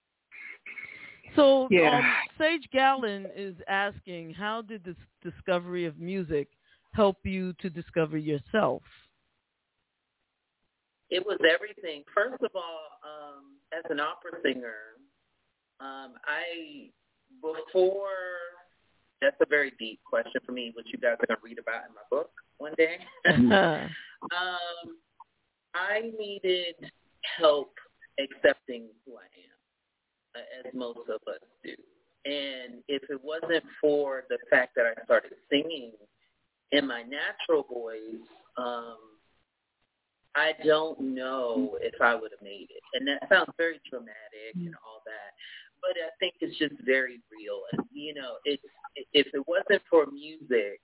S1: So
S2: yeah.
S1: um, Sage Gallen is asking, how did this discovery of music help you to discover yourself?
S6: It was everything. First of all, um, as an opera singer, Um, I, before, that's a very deep question for me, which you guys are going to read about in my book one day. um, I needed help accepting who I am, uh, as most of us do. And if it wasn't for the fact that I started singing in my natural voice, um, I don't know if I would have made it. And that sounds very dramatic and all that. But I think it's just very real. And, you know, it's, if it wasn't for music,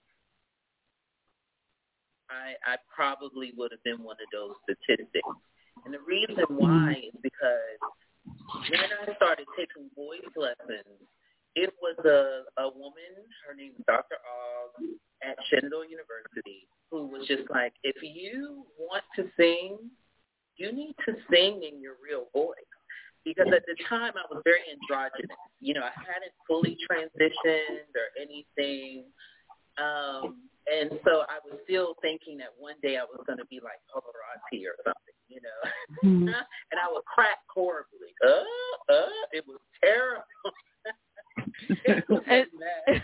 S6: I, I probably would have been one of those statistics. And the reason why is because when I started taking voice lessons, it was a, a woman, her name is Doctor Og, at Shenandoah University, who was just like, if you want to sing, you need to sing in your real voice. Because at the time, I was very androgynous. You know, I hadn't fully transitioned or anything. Um, and so I was still thinking that one day I was going to be like Pavarotti or something, you know. Mm-hmm. And I would crack horribly. Uh, uh, it was terrible. It was and, mad.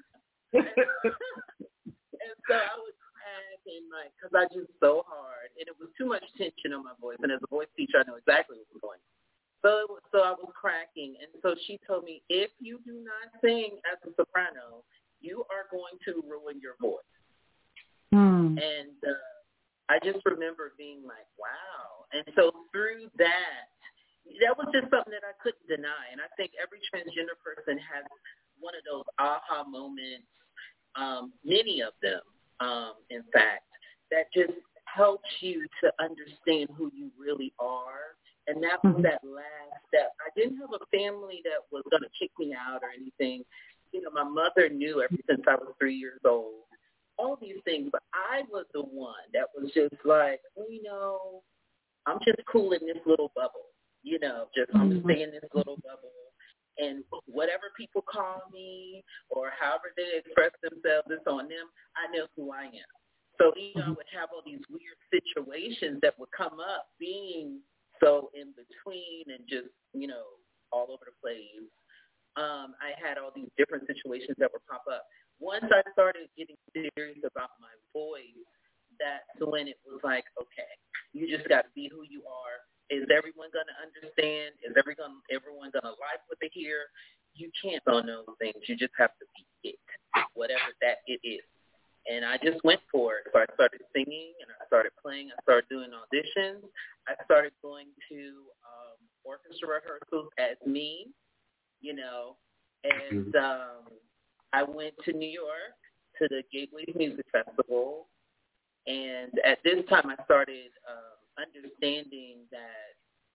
S6: And so I would crack and like, because I just so hard. And it was too much tension on my voice. And as a voice teacher, I know exactly what was going on. So, so I was cracking, and so she told me, if you do not sing as a soprano, you are going to ruin your voice. Mm. And uh, I just remember being like, wow. And so through that, that was just something that I couldn't deny. And I think every transgender person has one of those aha moments, um, many of them, um, in fact, that just helps you to understand who you really are. And that was that last step. I didn't have a family that was going to kick me out or anything. You know, my mother knew ever since I was three years old, all these things. But I was the one that was just like, well, you know, I'm just cool in this little bubble. You know, just I'm gonna stay in this little bubble. And whatever people call me or however they express themselves, it's on them. I know who I am. So, you know, I would have all these weird situations that would come up being so in between and just, you know, all over the place. Um, I had all these different situations that would pop up. Once I started getting serious about my voice, that's when it was like, okay, you just got to be who you are. Is everyone going to understand? Is everyone everyone going to like what they hear? You can't on those things. You just have to be it, whatever that it is. And I just went for it. So I started singing, and I started playing. I started doing auditions. I started going to um, orchestra rehearsals as me, you know. And um, I went to New York to the Gateway Music Festival. And at this time, I started um, understanding that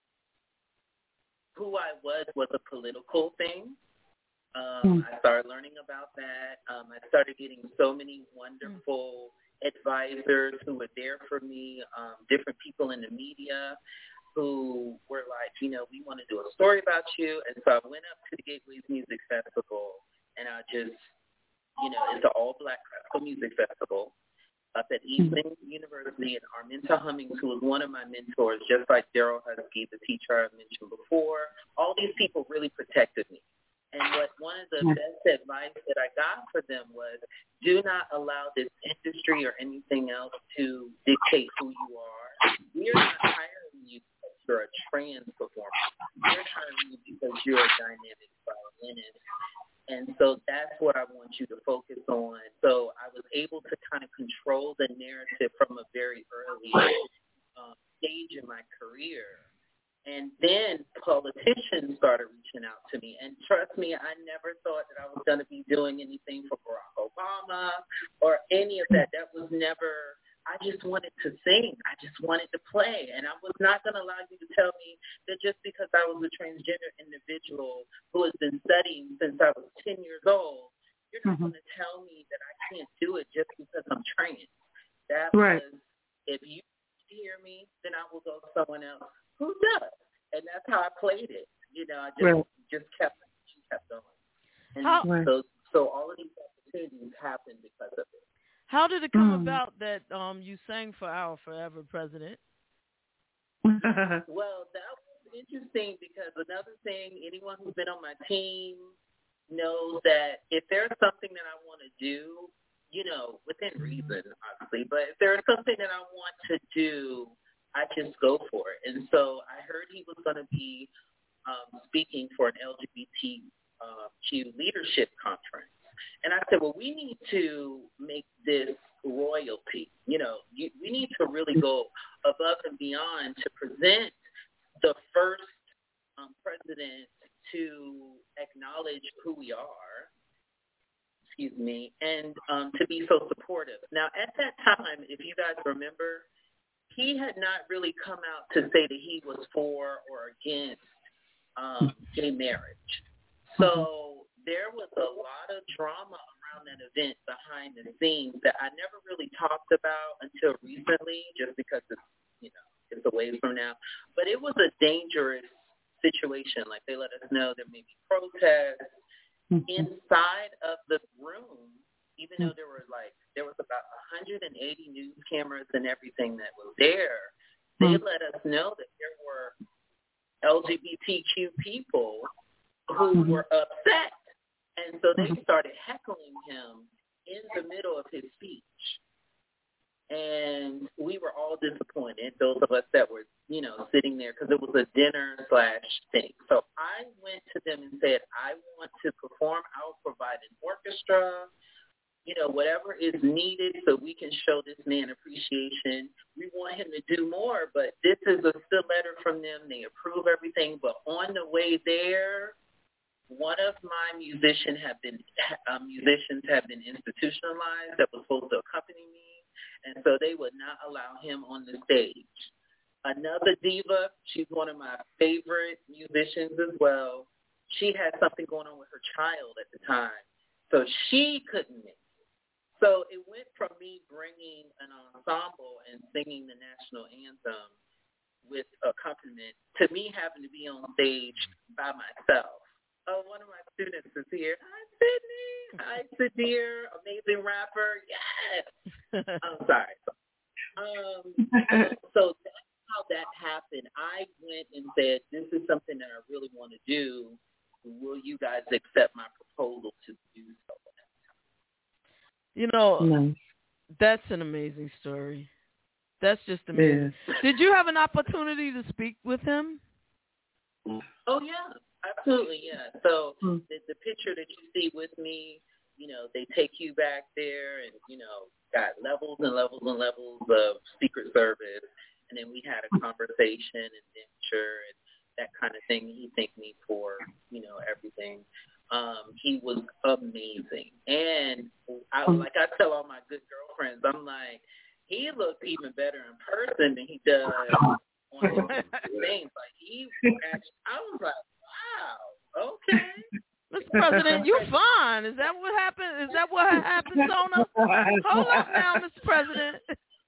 S6: who I was was a political thing. Um, I started learning about that. Um, I started getting so many wonderful advisors who were there for me, um, different people in the media who were like, you know, we want to do a story about you. And so I went up to the Gateways Music Festival, and I just, you know, it's an all-black classical music festival up at Eastman University, and Arminta Hummings, who was one of my mentors, just like Daryl Husky, the teacher I mentioned before. All these people really protected me. And what one of the best advice that I got for them was, do not allow this industry or anything else to dictate who you are. We're not hiring you because you're a trans performer. We're hiring you because you're a dynamic violinist. And so that's what I want you to focus on. So I was able to kind of control the narrative from a very early um, stage in my career. And then politicians started reaching out to me. And trust me, I never thought that I was going to be doing anything for Barack Obama or any of that. That was never, I just wanted to sing. I just wanted to play. And I was not going to allow you to tell me that just because I was a transgender individual who has been studying since I was ten years old, you're not mm-hmm. going to tell me that I can't do it just because I'm trans. That right. was, if you hear me, then I will go to someone else who does. And that's how I played it. You know, I just right. just kept kept going. And how, so, so all of these opportunities happened because of it.
S1: How did it come mm. about that um, you sang for our forever president?
S6: Well, that was interesting because another thing, anyone who's been on my team knows that if there's something that I want to do, you know, within reason, obviously, but if there's something that I want to do, I just go for it. And so I heard he was going to be um, speaking for an L G B T Q leadership conference. And I said, well, we need to make this royalty. You know, you, we need to really go above and beyond to present the first um, president to acknowledge who we are, excuse me, and um, to be so supportive. Now, at that time, if you guys remember, he had not really come out to say that he was for or against um, gay marriage. So there was a lot of drama around that event behind the scenes that I never really talked about until recently, just because it's, you know, it's a ways from now. But it was a dangerous situation. Like, they let us know there may be protests inside of the room, even though there were like, there was about one hundred eighty news cameras and everything that was there. They let us know that there were L G B T Q people who were upset. And so they started heckling him in the middle of his speech. And we were all disappointed, those of us that were, you know, sitting there, because it was a dinner slash thing. So I went to them and said, I want to perform. I'll provide an orchestra, you know, whatever is needed so we can show this man appreciation. We want him to do more, but this is a still letter from them. They approve everything. But on the way there, one of my musicians have been uh, musicians have been institutionalized that was supposed to accompany me, and so they would not allow him on the stage. Another diva, she's one of my favorite musicians as well. She had something going on with her child at the time, so she couldn't make it. So it went from me bringing an ensemble and singing the national anthem with accompaniment to me having to be on stage by myself. Oh, one of my students is here. Hi, Sydney. Hi, Sadir. Amazing rapper. Yes. I'm sorry. Um, so that's how that happened. I went and said, this is something that I really want to do. Will you guys accept my proposal to do so?
S1: You know,
S2: Nice.
S1: That's an amazing story. That's just amazing. Yeah. Did you have an opportunity to speak with him?
S6: Oh, yeah. Absolutely, yeah. So hmm. the, the picture that you see with me, you know, they take you back there and, you know, got levels and levels and levels of Secret Service. And then we had a conversation and venture and that kind of thing. He thanked me for, you know, everything. Um, he was amazing. And I, like I tell all my good girlfriends, I'm like, he looks even better in person than he does on his things. Like, he actually, I was like, wow, okay.
S1: Mister President, you're fine. Is that what happened? Is that what happened, Sona? Hold up now, Mister President.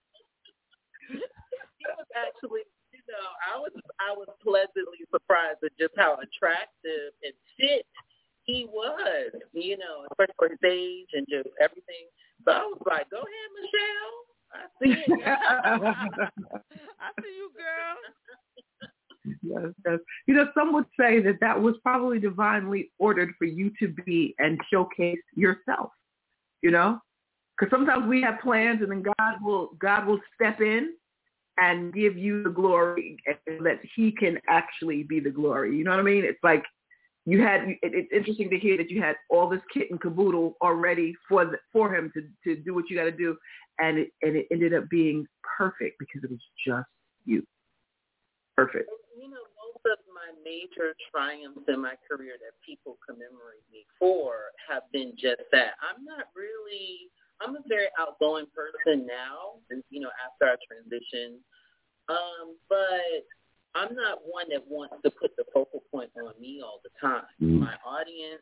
S6: He was actually, you know, I was I was pleasantly surprised at just how attractive and fit he was, you know, especially for his age and just everything. So I was like, go ahead, Michelle. I see it.
S1: I see you, girl.
S2: Yes, yes. You know, some would say that that was probably divinely ordered for you to be and showcase yourself, you know? Because sometimes we have plans and then God will God will step in and give you the glory and that he can actually be the glory. You know what I mean? It's like you had, it, it's interesting to hear that you had all this kit and caboodle already for the, for him to, to do what you got to do. And it, and it ended up being perfect because it was just you. Perfect.
S6: You know, most of my major triumphs in my career that people commemorate me for have been just that. I'm not really, I'm a very outgoing person now, you know, after I transitioned. Um, but I'm not one that wants to put the focal point on me all the time. Mm. My audience,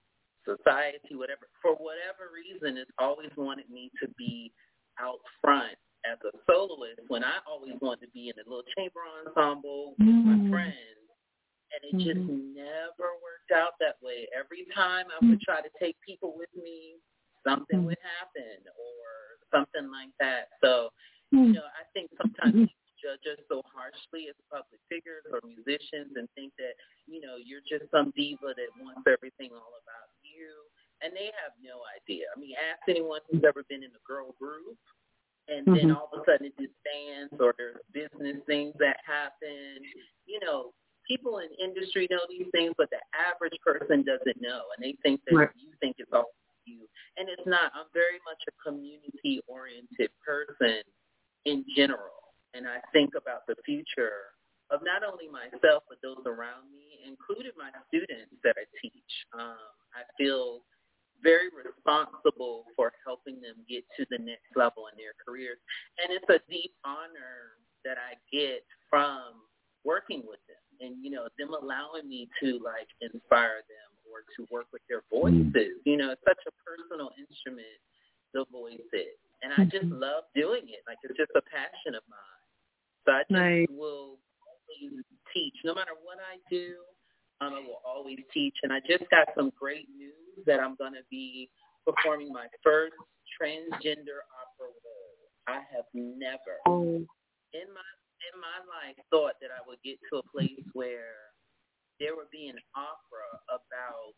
S6: society, whatever, for whatever reason, has always wanted me to be out front as a soloist when I always wanted to be in a little chamber ensemble with mm. my friends. And it mm-hmm. just never worked out that way. Every time I would try to take people with me, something mm. would happen or something like that. So, mm. you know, I think sometimes people judge us so harshly as public figures or musicians and think that, you know, you're just some diva that wants everything all about you. And they have no idea. I mean, ask anyone who's ever been in a girl group and mm-hmm. then all of a sudden it disbands or there's business things that happen. You know, people in industry know these things, but the average person doesn't know. And they think that right. you think it's all you. And it's not. I'm very much a community-oriented person in general. And I think about the future of not only myself, but those around me, including my students that I teach. Um, I feel very responsible for helping them get to the next level in their careers. And it's a deep honor that I get from working with them and, you know, them allowing me to, like, inspire them or to work with their voices. You know, it's such a personal instrument, the voice is. And I just love doing it. Like, it's just a passion of mine. So I just nice. will always teach. No matter what I do, um, I will always teach. And I just got some great news that I'm going to be performing my first transgender opera role. I have never oh. in my in my life thought that I would get to a place where there would be an opera about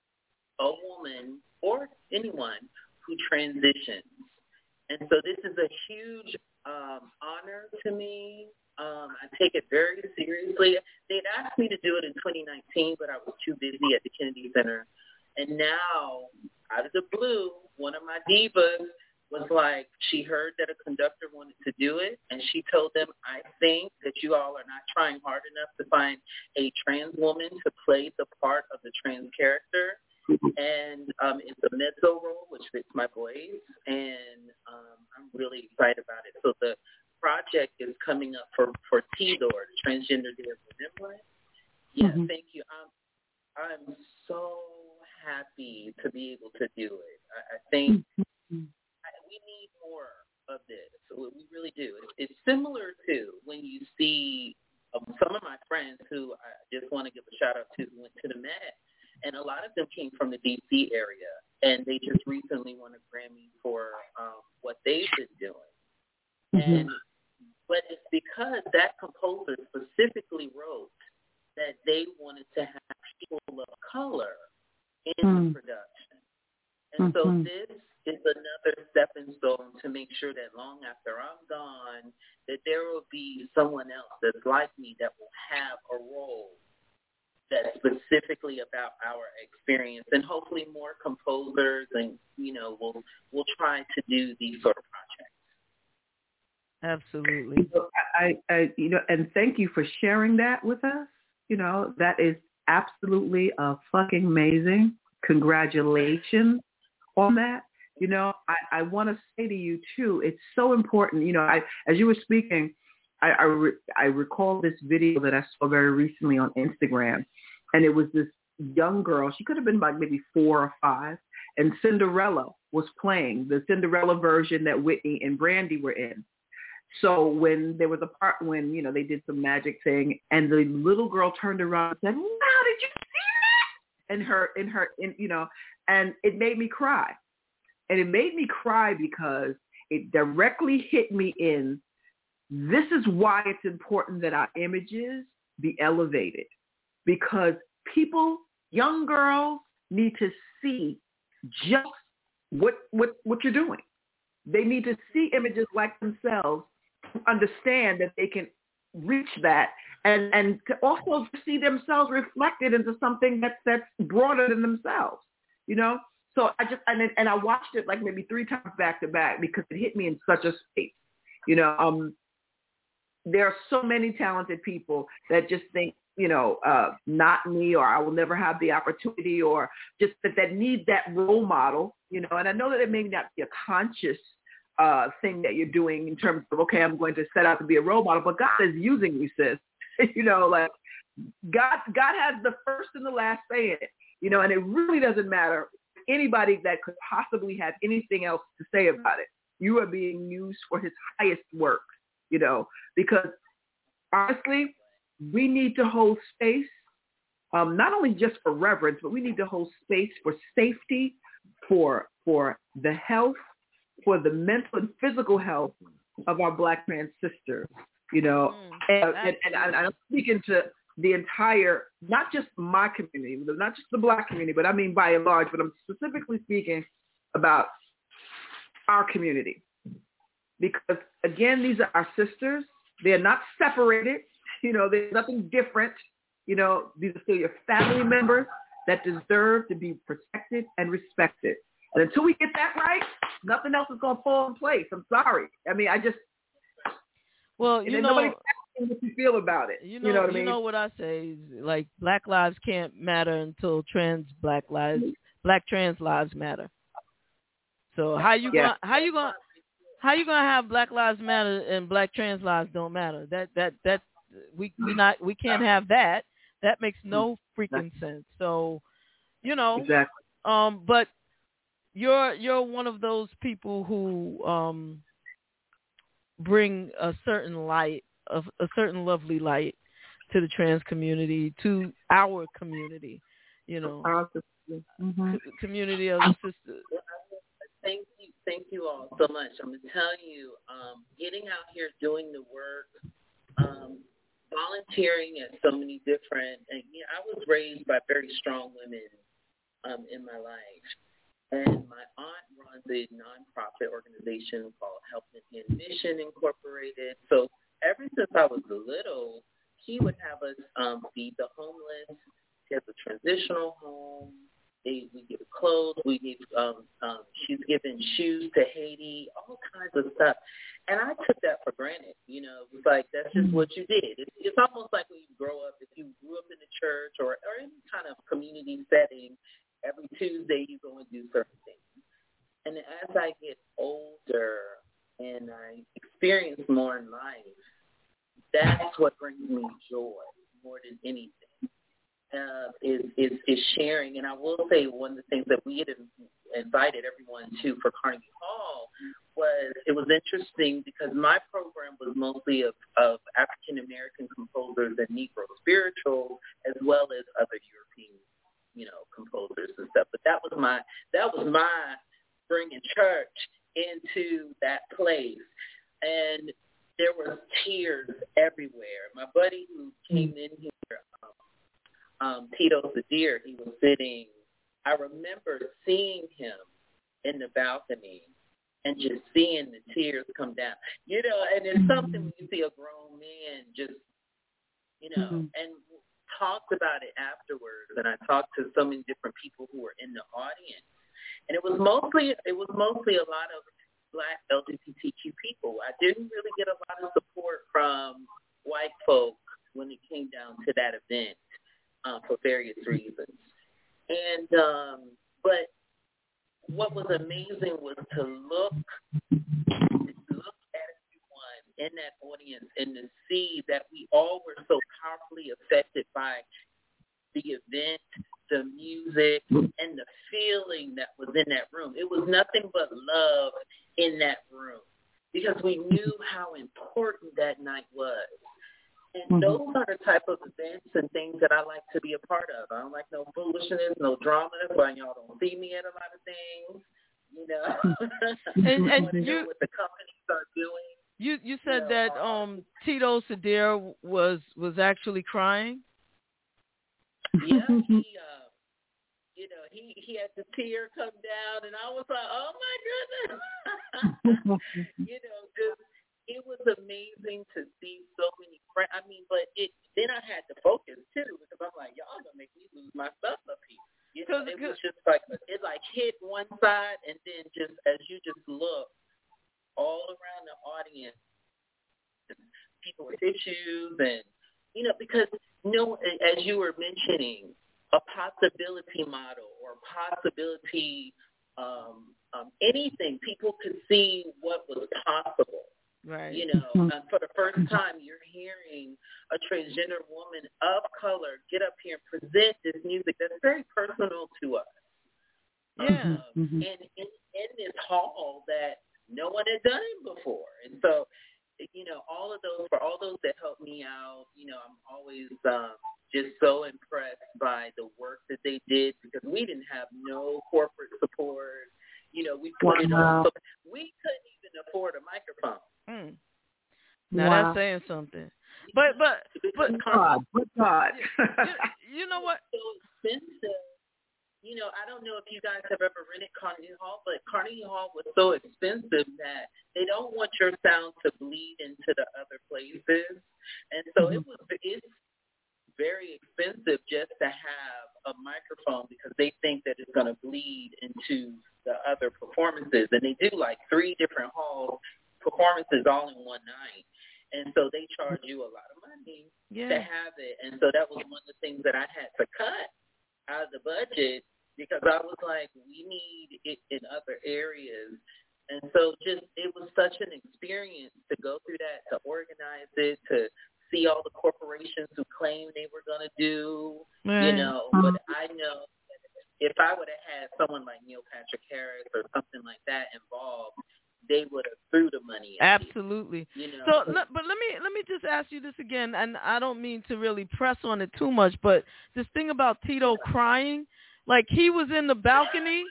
S6: a woman or anyone who transitions. And so this is a huge um, honor to me. Um, I take it very seriously. They'd asked me to do it in twenty nineteen, but I was too busy at the Kennedy Center. And now, out of the blue, one of my divas was like, she heard that a conductor wanted to do it, and she told them, I think that you all are not trying hard enough to find a trans woman to play the part of the trans character. And um, it's a mezzo role, which fits my voice, and um, I'm really excited about it. So the project is coming up for, for T D O R, the Transgender Day of Remembrance. Yeah, mm-hmm. Thank you. I'm, I'm so happy to be able to do it. I, I think mm-hmm. I, we need more of this. We really do. It's, it's similar to when you see shout out to who went to the Met, and a lot of them came from the D C area, and they just recently won a Grammy for um, what they've been doing. Mm-hmm. And but it's because that composer specifically wrote that they wanted to have people of color in mm. the production. And mm-hmm. so this is another stepping stone to make sure that long after I'm gone, that there will be someone else that's like me that will have a role that's specifically about our experience. And hopefully more composers and, you know, will will try to do these sort of projects.
S1: Absolutely.
S2: You know, I, I, you know, and thank you for sharing that with us. You know, that is absolutely uh, fucking amazing. Congratulations on that. You know, I, I want to say to you too, it's so important. You know, I, as you were speaking, I, I, re, I recall this video that I saw very recently on Instagram, and it was this young girl. She could have been like maybe four or five, and Cinderella was playing the Cinderella version that Whitney and Brandy were in. So when there was a part when, you know, they did some magic thing, and the little girl turned around and said, "Wow, did you see that?" In her, in her, in you know, and it made me cry. And it made me cry because it directly hit me in, this is why it's important that our images be elevated. Because people, young girls, need to see just what what what you're doing. They need to see images like themselves, understand that they can reach that, and, and to also see themselves reflected into something that's, that's broader than themselves, you know? So I just, and, and I watched it like maybe three times back to back because it hit me in such a space. You know, um, there are so many talented people that just think, you know, uh, not me, or I will never have the opportunity, or just that, that need that role model, you know. And I know that it may not be a conscious uh, thing that you're doing in terms of, okay, I'm going to set out to be a role model, but God is using you, sis. You know, like God, God has the first and the last say in it, you know, and it really doesn't matter anybody that could possibly have anything else to say about it. You are being used for his highest work, you know, because honestly, we need to hold space, um, not only just for reverence, but we need to hold space for safety, for for the health, for the mental and physical health of our Black trans sisters, you know. Mm, and, and, and, I, and I'm speaking to the entire, not just my community, not just the Black community, but I mean by and large, but I'm specifically speaking about our community. Because, again, these are our sisters. They're not separated. You know, there's nothing different. You know, these are still your family members that deserve to be protected and respected. And until we get that right, nothing else is going to fall in place. I'm sorry. I mean, I just,
S1: well, you know,
S2: nobody what you feel about it.
S1: You know,
S2: you know what I
S1: you
S2: mean?
S1: know what I say is, like, Black lives can't matter until trans Black lives, Black trans lives matter. So how you
S2: yeah.
S1: going how you going how you gonna have Black lives matter and Black trans lives don't matter? That that that we we not we can't have that. That makes no freaking sense. So, you know,
S2: exactly.
S1: Um, but you're you're one of those people who um bring a certain light, of a certain lovely light to the trans community, to our community, you know,
S2: mm-hmm.
S1: c- community of the sisters.
S6: Thank you, thank you all so much. I'm gonna tell you, um, getting out here doing the work, um, volunteering at so many different. And you know, I was raised by very strong women um, in my life. And my aunt runs a nonprofit organization called Helping in Mission Incorporated. So ever since I was little, she would have us um, feed the homeless. She has a transitional home. They, we give clothes. We give. Um, um, she's given shoes to Haiti. All kinds of stuff. And I took that for granted. You know, it was like that's just what you did. It's, it's almost like when you grow up. If you grew up in the church or or any kind of community setting, every Tuesday you go and do certain things. And as I get older and I experience more in life, that's what brings me joy more than anything, uh, is, is, is sharing. And I will say one of the things that we had invited everyone to for Carnegie Hall was it was interesting because my program was mostly of, of African American composers and Negro spirituals, as well as other European, you know, composers and stuff. But that was my that was my bringing church into that place, and there were tears everywhere. My buddy who came in here, um, um, Tito Sadir, he was sitting. I remember seeing him in the balcony and just seeing the tears come down. You know, and it's something when you see a grown man just, you know, mm-hmm. and talked about it afterwards. And I talked to so many different people who were in the audience. And it was mostly, it was mostly a lot of Black L G B T Q people. I didn't really get a lot of support from white folk when it came down to that event uh, for various reasons. And, um, but what was amazing was to look, look at everyone in that audience and to see that we all were so powerfully affected by the event, the music, and the feeling that was in that room. It was nothing but love in that room because we knew how important that night was. And mm-hmm. those are the type of events and things that I like to be a part of. I don't like no foolishness, no drama. That's why y'all don't see me at a lot of things, you know.
S1: and and
S6: you
S1: you,
S6: know what the companies are doing.
S1: You you said
S6: you know,
S1: that um, Tito Sadir was was actually crying.
S6: Yeah, he, uh, you know, he, he had the tear come down, and I was like, oh, my goodness. you know, just, it was amazing to see so many friends. I mean, but it then I had to focus, too, because I'm like, y'all going to make me lose my stuff up here. You know, it was just like, it like hit one side, and then just, as you just look all around the audience, people with issues and, you know, because no, as you were mentioning, a possibility model or possibility, um, um, anything, people could see what was possible.
S1: Right.
S6: You know, um, for the first time, you're hearing a transgender woman of color get up here and present this music that's very personal to us.
S1: Yeah.
S6: Um, mm-hmm. And in, in this hall that no one had done it before. And so, you know, all of those, for all those that helped me out, you know, I'm always um, just so impressed by the work that they did because we didn't have no corporate support. You know, we put wow. it on. So we couldn't even afford a microphone.
S1: Mm. Now wow. that's saying something. But, but, but,
S2: God, but God.
S1: you, you know what?
S6: So expensive. You know, I don't know if you guys have ever rented Carnegie Hall, but Carnegie Hall was so expensive that they don't want your sound to bleed into the other places. And so mm-hmm. it was it's very expensive just to have a microphone because they think that it's going to bleed into the other performances. And they do like three different hall performances all in one night. And so they charge you a lot of money yeah. to have it. And so that was one of the things that I had to cut out of the budget because I was like, we need it in other areas. And so just it was such an experience to go through that, to organize it, to see all the corporations who claimed they were going to do, right. you know, but I know if I would have had someone like Neil Patrick Harris or something like that involved, they would have threw the money at
S1: Absolutely.
S6: You, you know?
S1: So, but let me let me just ask you this again, and I don't mean to really press on it too much, but this thing about Tito crying, like he was in the balcony,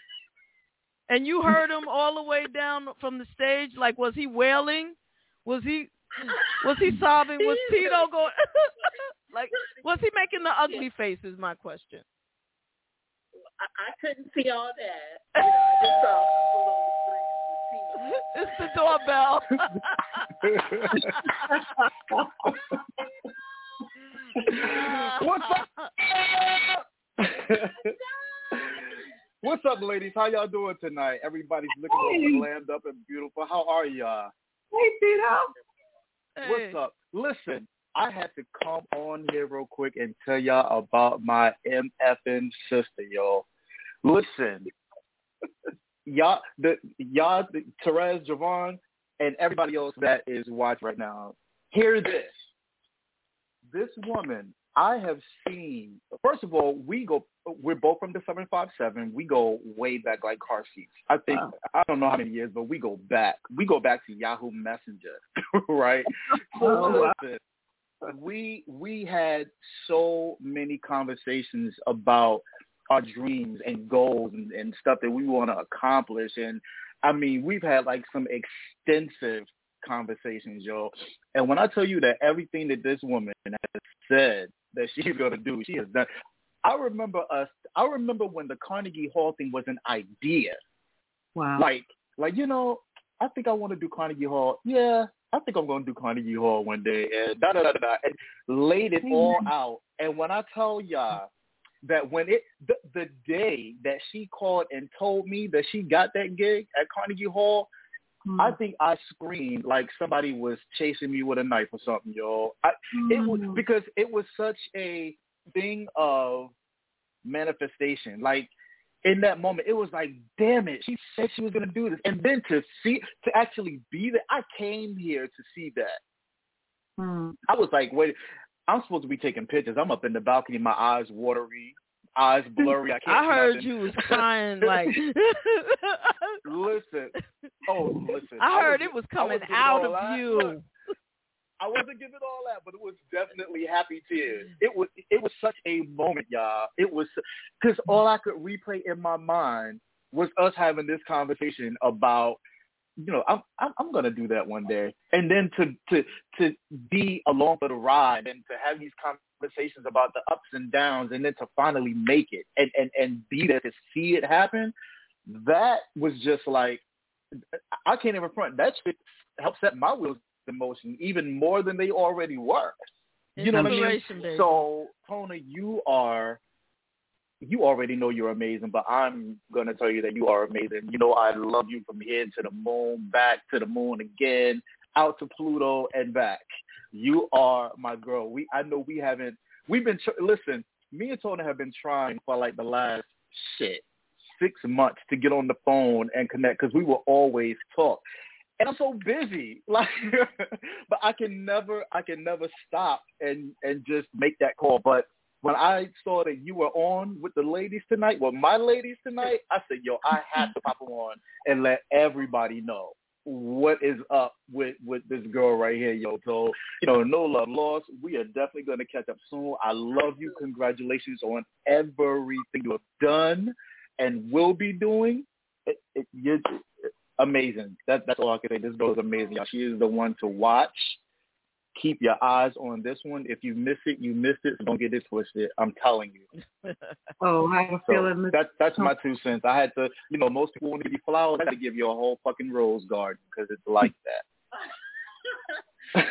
S1: and you heard him all the way down from the stage. Like, was he wailing? Was he was he sobbing? Was Tito going? Like, was he making the ugly face? Is my question.
S6: I, I couldn't see all that. You know, I just saw a little
S1: It's the doorbell.
S7: What's up? What's up, ladies? How y'all doing tonight? Everybody's looking all glammed up and beautiful. How are y'all?
S2: Hey, Tito.
S1: Hey.
S7: What's up? Listen, I had to come on here real quick and tell y'all about my MFing sister, y'all. Listen. Y'all, the y'all, the, Therese, Javon, and everybody else that is watching right now, hear this. This woman, I have seen. First of all, we go. We're both from the seven five seven. We go way back, like car seats. I think wow. I don't know how many years, but we go back. We go back to Yahoo Messenger, right? So
S2: oh,
S7: listen, wow. we we had so many conversations about our dreams and goals and, and stuff that we want to accomplish, and I mean, we've had like some extensive conversations, yo. And when I tell you that everything that this woman has said that she's going to do, she has done. I remember us, I remember when the Carnegie Hall thing was an idea.
S2: Wow.
S7: Like, like you know, I think I want to do Carnegie Hall. Yeah, I think I'm going to do Carnegie Hall one day. And da da da da. And laid it all out. And when I tell y'all that when it, the, the day that she called and told me that she got that gig at Carnegie Hall, mm. I think I screamed like somebody was chasing me with a knife or something, yo. I, mm. It was because it was such a thing of manifestation. Like in that moment, it was like, damn it, she said she was going to do this. And then to see, to actually be there, I came here to see that.
S2: Mm.
S7: I was like, wait, I'm supposed to be taking pictures. I'm up in the balcony, my eyes watery, eyes blurry. I can't.
S1: I heard
S7: nothing.
S1: you was crying like.
S7: Listen, oh, listen.
S1: I heard
S7: I was,
S1: it was coming
S7: was
S1: out of
S7: that.
S1: you.
S7: I wasn't giving all that, but it was definitely happy tears. It was, it was such a moment, y'all. It was because all I could replay in my mind was us having this conversation about. You know, I'm I'm, I'm going to do that one day, and then to to to be along for the ride, and to have these conversations about the ups and downs, and then to finally make it, and and and be there to see it happen. That was just like I can't even front. That shit helped set my wheels in motion even more than they already were. You know what I mean?
S1: Baby.
S7: So, Tona, you are. You already know you're amazing, but I'm going to tell you that you are amazing. You know, I love you from here to the moon, back to the moon again, out to Pluto and back. You are my girl. We, I know we haven't, we've been, listen, me and Tona have been trying for like the last shit, six months to get on the phone and connect because we will always talk. And I'm so busy, like, but I can never, I can never stop and, and just make that call. But when I saw that you were on with the ladies tonight, well, my ladies tonight, I said, yo, I have to pop on and let everybody know what is up with, with this girl right here, yo. So, you know, no love lost. We are definitely going to catch up soon. I love you. Congratulations on everything you have done and will be doing. It, it, you're amazing. That, that's all I can say. This girl is amazing. She is the one to watch. Keep your eyes on this one. If you miss it, you missed it. So don't get it twisted. I'm telling you.
S2: Oh, I have a
S7: so
S2: feeling.
S7: That's that's my two cents. I had to, you know, most people want to give you flowers. I had to give you a whole fucking rose garden because it's like that.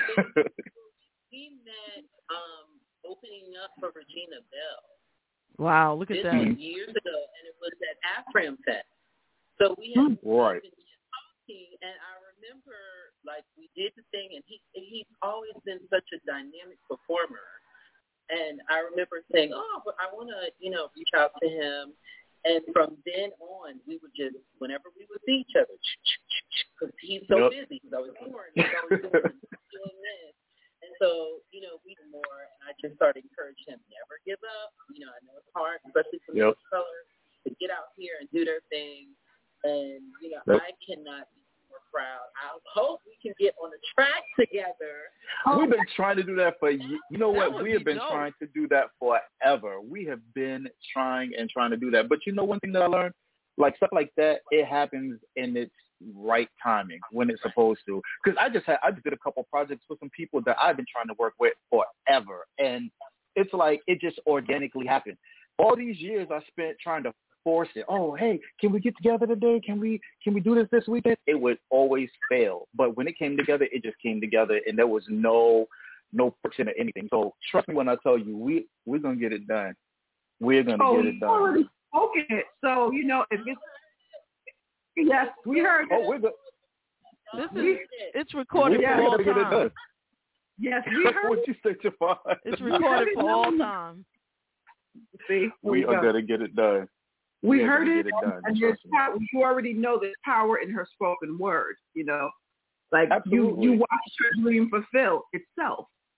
S6: We met um, opening up for Regina Bell.
S1: Wow, look at
S6: this
S1: that.
S6: This was years ago, and it was at Afram Fest. So we had
S7: right.
S6: been talking, and I remember, like, we did the thing, and he he's always been such a dynamic performer. And I remember saying, oh, but I want to, you know, reach out to him. And from then on, we would just, whenever we would see each other, because he's so yep. busy, he's always touring, he's always doing, doing this. And so, you know, we did more, and I just started encouraging him, never give up. You know, I know it's hard, especially for yep. those colors, to get out here and do their thing. And, you know, yep. I cannot be more proud. I hope we can get on the track together.
S7: We've been trying to do that for, you know what, we have been dope. trying to do that forever. We have been trying and trying to do that. But you know one thing that I learned? Like stuff like that, it happens in its right timing when it's supposed to. Because I just had, I just did a couple projects with some people that I've been trying to work with forever. And it's like, it just organically happened. All these years I spent trying to force it. Oh, hey, can we get together today? Can we can we do this this weekend? It would always fail. But when it came together, it just came together, and there was no no friction or anything. So trust me when I tell you, we we're gonna get it done. We're gonna
S2: oh,
S7: get it done.
S2: Already spoken it. So you know if it's yes, we heard.
S7: Oh, we're good.
S1: This is it's recorded for all time.
S2: Yes, we heard.
S7: What you say, Javon?
S1: It's recorded for all time.
S2: See,
S7: we are gonna get it done.
S2: We
S7: yeah,
S2: heard it,
S7: it done,
S2: and there's power, you already know there's power in her spoken word, you know. Like,
S7: Absolutely.
S2: you, you watched her dream fulfill itself.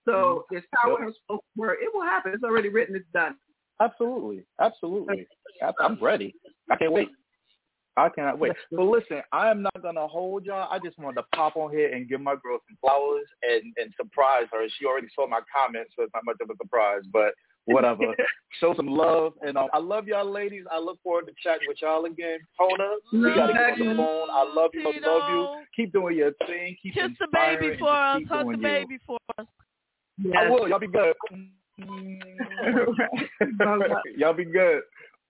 S2: So there's power
S7: Yep.
S2: in her spoken word. It will happen. It's already written. It's done.
S7: Absolutely. Absolutely. I'm ready. I can't wait. I cannot wait. But listen, I am not going to hold y'all. I just wanted to pop on here and give my girl some flowers and, and surprise her. She already saw my comments, so it's not much of a surprise, but whatever. Show some love. And um, I love y'all ladies. I look forward to chatting with y'all again. Tona, we got to get on the phone. I love you. I love you. Keep doing your thing. Keep
S1: Kiss the
S7: inspiring
S1: baby
S7: and
S1: for us.
S7: keep
S1: Hug
S7: doing
S1: the
S7: you.
S1: baby for us.
S2: Yes.
S7: I will. Y'all be good. Y'all be good.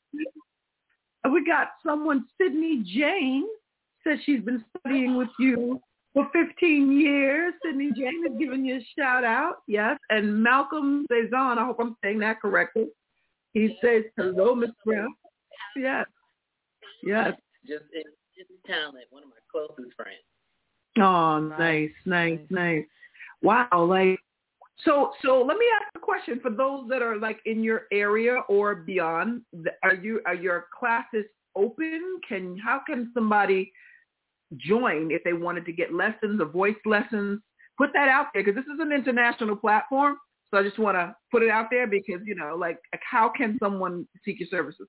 S2: We got someone, Sydney Jane, says she's been studying with you for fifteen years. Sydney Jane is giving you a shout out. Yes. And Malcolm Zazan, I hope I'm saying that correctly. He says, hello, Miss Brown. Yes. Yes.
S6: Just it's just talent, one of my closest friends.
S2: Oh, nice, nice, nice. Wow, like so so let me ask a question for those that are like in your area or beyond. Are you are your classes open? Can how can somebody join if they wanted to get lessons or voice lessons? Put that out there because this is an international platform. So I just want to put it out there because, you know, like, like how can someone seek your services?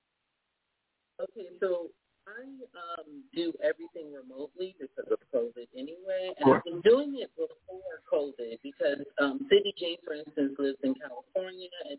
S6: Okay, so I um, do everything remotely because of COVID anyway, and I've been doing it before COVID because um, Sydney Jane, for instance, lives in California, and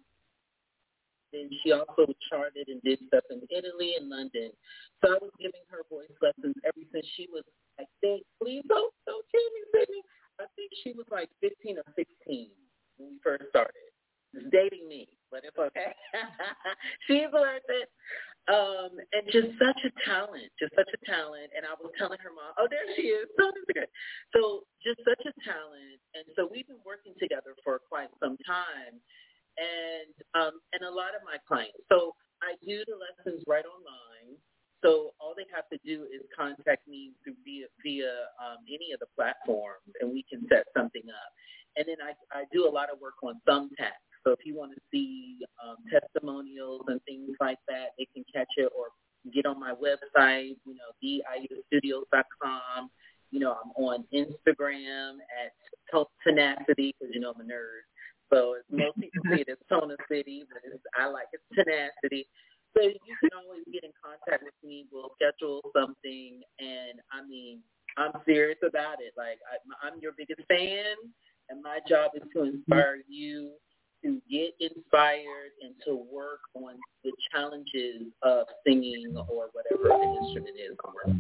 S6: then she also charted and did stuff in Italy and London. So I was giving her voice lessons ever since she was, I think, please don't, don't kill me, Sydney. I think she was like fifteen or sixteen when we first started. It's dating me, but it's okay. She's worth it. Um, and just such a talent, just such a talent. And I was telling her mom, oh, there she is. So, so just such a talent. And so we've been working together for quite some time. And um, and a lot of my clients. So I do the lessons right online. So all they have to do is contact me through via, via um, any of the platforms, and we can set something up. And then I, I do a lot of work on Thumbtack. So if you want to see um, testimonials and things like that, they can catch it or get on my website, you know, the aida studios dot com. You know, I'm on Instagram at Tenacity because, you know, I'm a nerd. So most people see it as Tona City, but it's, I like it Tenacity. So you can always get in contact with me. We'll schedule something. And, I mean, I'm serious about it. Like, I, I'm your biggest fan, and my job is to inspire you to get inspired and to work on the challenges of singing or whatever the instrument is.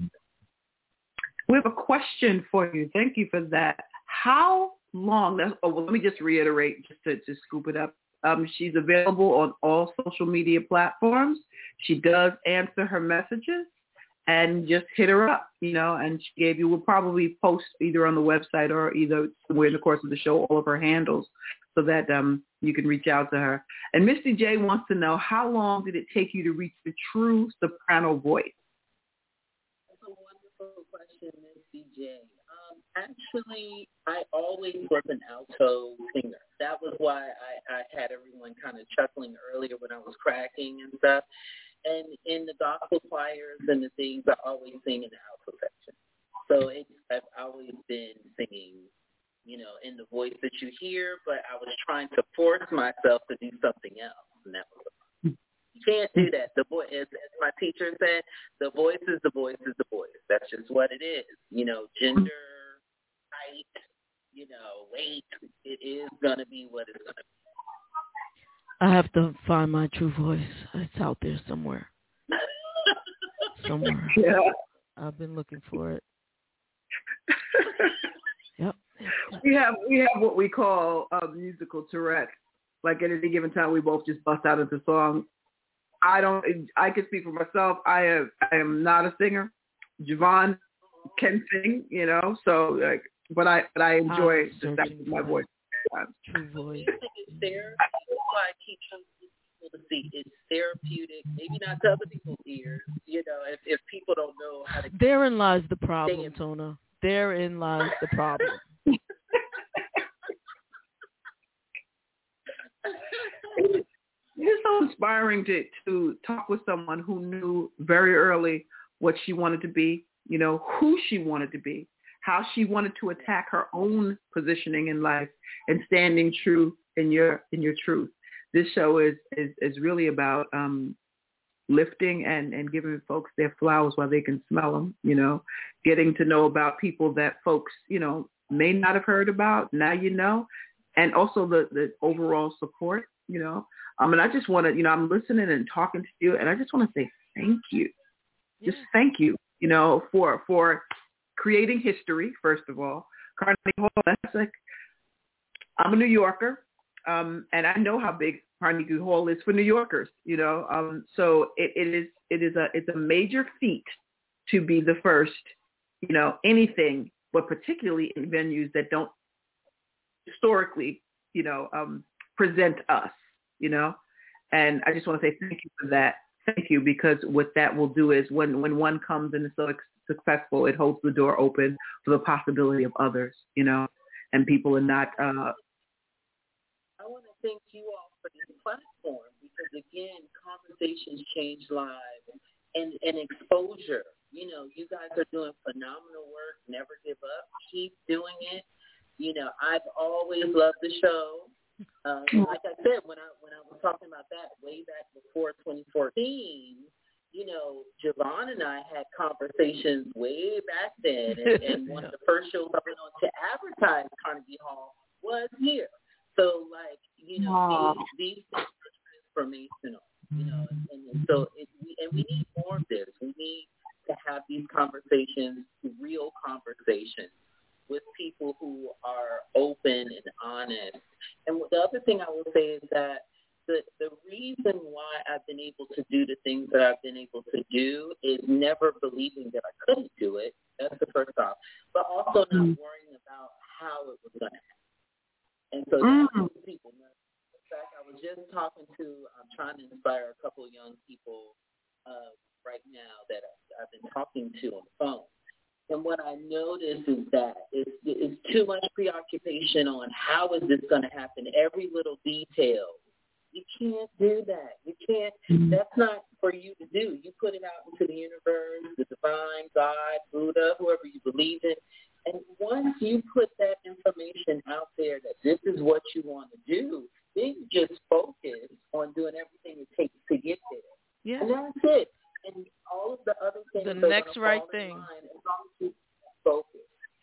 S2: We have a question for you. Thank you for that. How long, that's, oh, well, let me just reiterate, just to, to scoop it up. Um, she's available on all social media platforms. She does answer her messages, and just hit her up, you know, and she gave you, we'll probably post either on the website or either somewhere in the course of the show, all of her handles so that um, you can reach out to her. And Misty J wants to know, how long did it take you to reach the true soprano voice?
S6: That's a wonderful question, Misty J. Um, actually, I always was an alto singer. That was why I, I had everyone kind of chuckling earlier when I was cracking and stuff. And in the gospel choirs and the things, I always sing in the alto section. So it's, I've always been singing, you know, in the voice that you hear, but I was trying to force myself to do something else, and that was the problem. You can't do that. The voice, as, as my teacher said, the voice is the voice is the voice. That's just what it is. You know, gender, height, you know, weight, it is going to be what it's going to be.
S1: I have to find my true voice. It's out there somewhere. Somewhere.
S2: Yeah.
S1: I've been looking for it. Yep.
S2: We have we have what we call uh, musical Tourette. Like at any given time, we both just bust out into song. I don't. I can speak for myself. I am. I am not a singer. Javon can sing, you know. So like, but I but I enjoy the sound of my voice.
S1: True voice.
S6: It's therapeutic. That's why I keep trying to get people to see it's therapeutic. Maybe not to other people's ears. You know, if, if people don't know how to.
S1: Therein lies the problem, Tona. Therein lies the problem.
S2: It's so inspiring to to talk with someone who knew very early what she wanted to be. You know, who she wanted to be, how she wanted to attack her own positioning in life and standing true in your in your truth. This show is is, is really about um, lifting and, and giving folks their flowers while they can smell them, you know, getting to know about people that folks, you know, may not have heard about. Now you know, and also the, the overall support, you know. Um, and I just want to, you know, I'm listening and talking to you, and I just want to say thank you. Yeah. Just thank you, you know, for for creating history, first of all. Carnegie Hall, that's like, I'm a New Yorker, um, and I know how big Carnegie Hall is for New Yorkers, you know. Um, so it, it is it is a it's a major feat to be the first, you know, anything, but particularly in venues that don't historically, you know, um, present us, you know. And I just want to say thank you for that. Thank you, because what that will do is when, when one comes and is so successful, it holds the door open for the possibility of others, you know, and people are not. Uh,
S6: I want to thank you all for this platform because, again, conversations change lives and, and exposure. You know, you guys are doing phenomenal work. Never give up. Keep doing it. You know, I've always loved the show. Um, like I said, when I when I was talking about that way back before twenty fourteen, you know, Javon and I had conversations way back then, and, and one of the first shows I went on to advertise Carnegie Hall was here. So, like, you know, these, these things are transformational, you know, and, and so it, we, and we need more of this. We need to have these conversations, real conversations, with people who are open and honest. And the other thing I will say is that the, the reason why I've been able to do the things that I've been able to do is never believing that I couldn't do it. That's the first off. But also not worrying about how it was going to happen. And so that's what people know. In fact, I was just talking to, I'm trying to inspire a couple of young people uh, right now that I've, I've been talking to on the phone. And what I notice is that it's, it's too much preoccupation on how is this going to happen, every little detail. You can't do that. You can't. That's not for you to do. You put it out into the universe, the divine, God, Buddha, whoever you believe in. And once you put that information out there that this is what you want to do, then you just focus on doing everything it takes to get there.
S1: Yeah.
S6: And that's it. And all of the other things
S1: the next right thing.
S6: Line, as long as you focus.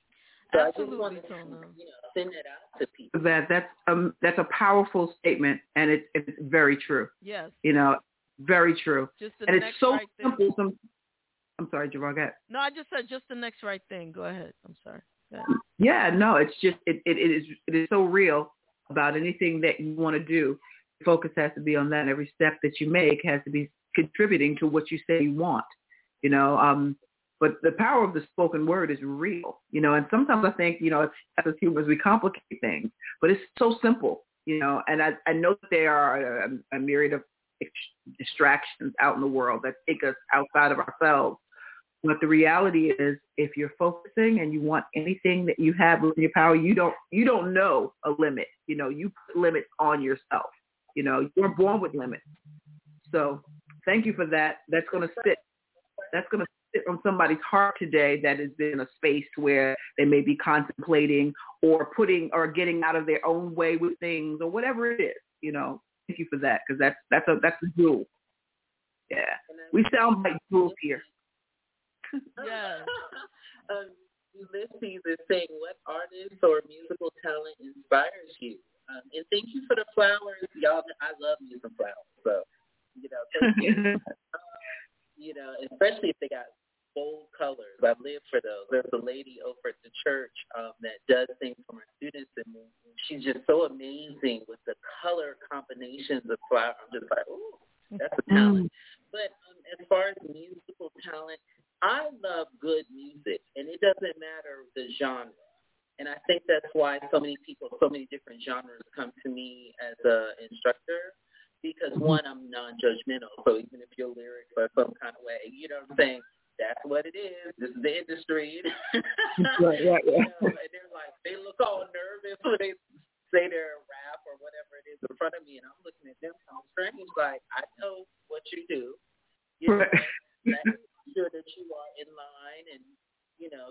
S6: So
S1: Absolutely,
S6: I just want to, you know, send it out to people.
S2: that that's um that's a powerful statement, and it's it's very true.
S1: Yes.
S2: You know, very true.
S1: Just the
S2: and
S1: next
S2: it's so
S1: right
S2: simple.
S1: thing.
S2: Some, I'm sorry, Javon, go ahead.
S1: No, I just said just the next right thing. Go ahead. I'm sorry.
S2: Yeah, no, it's just it, it, it is it is so real about anything that you want to do. The focus has to be on that. And every step that you make has to be contributing to what you say you want. You know, um, but the power of the spoken word is real. You know, and sometimes I think, you know, it's, as humans we complicate things, but it's so simple. You know, and I I know that there are a, a myriad of distractions out in the world that take us outside of ourselves. But the reality is, if you're focusing and you want anything that you have in your power, you don't you don't know a limit. You know, you put limits on yourself. You know, you're born with limits. So thank you for that. That's going to sit. That's going to sit on somebody's heart today that has been in a space where they may be contemplating or putting or getting out of their own way with things or whatever it is. You know, thank you for that, because that's that's a that's a jewel. Yeah, we sound like jewels here.
S1: Yes.
S6: um, Ulysses is saying, what artist or musical talent inspires you? Um, and thank you for the flowers. Y'all, I love me some flowers. So, you know, thank you. um, you know, especially if they got bold colors. I live for those. There's a lady over at the church um, that does things for my students, and she's just so amazing with the color combinations of flowers. I'm just like, ooh, that's a talent. Mm. But um, as far as musical talent, I love good music, and it doesn't matter the genre. And I think that's why so many people, so many different genres come to me as an instructor, because, one, I'm non-judgmental. So even if your lyrics are some kind of way, you know what I'm saying, that's what it is. This is the industry.
S2: Right, right, yeah.
S6: You know, and they're like, they look all nervous when they say their rap or whatever it is in front of me, and I'm looking at them kind of strange, like, I know what you do. You know, right. That, sure that you are in line and, you know, you're not hurting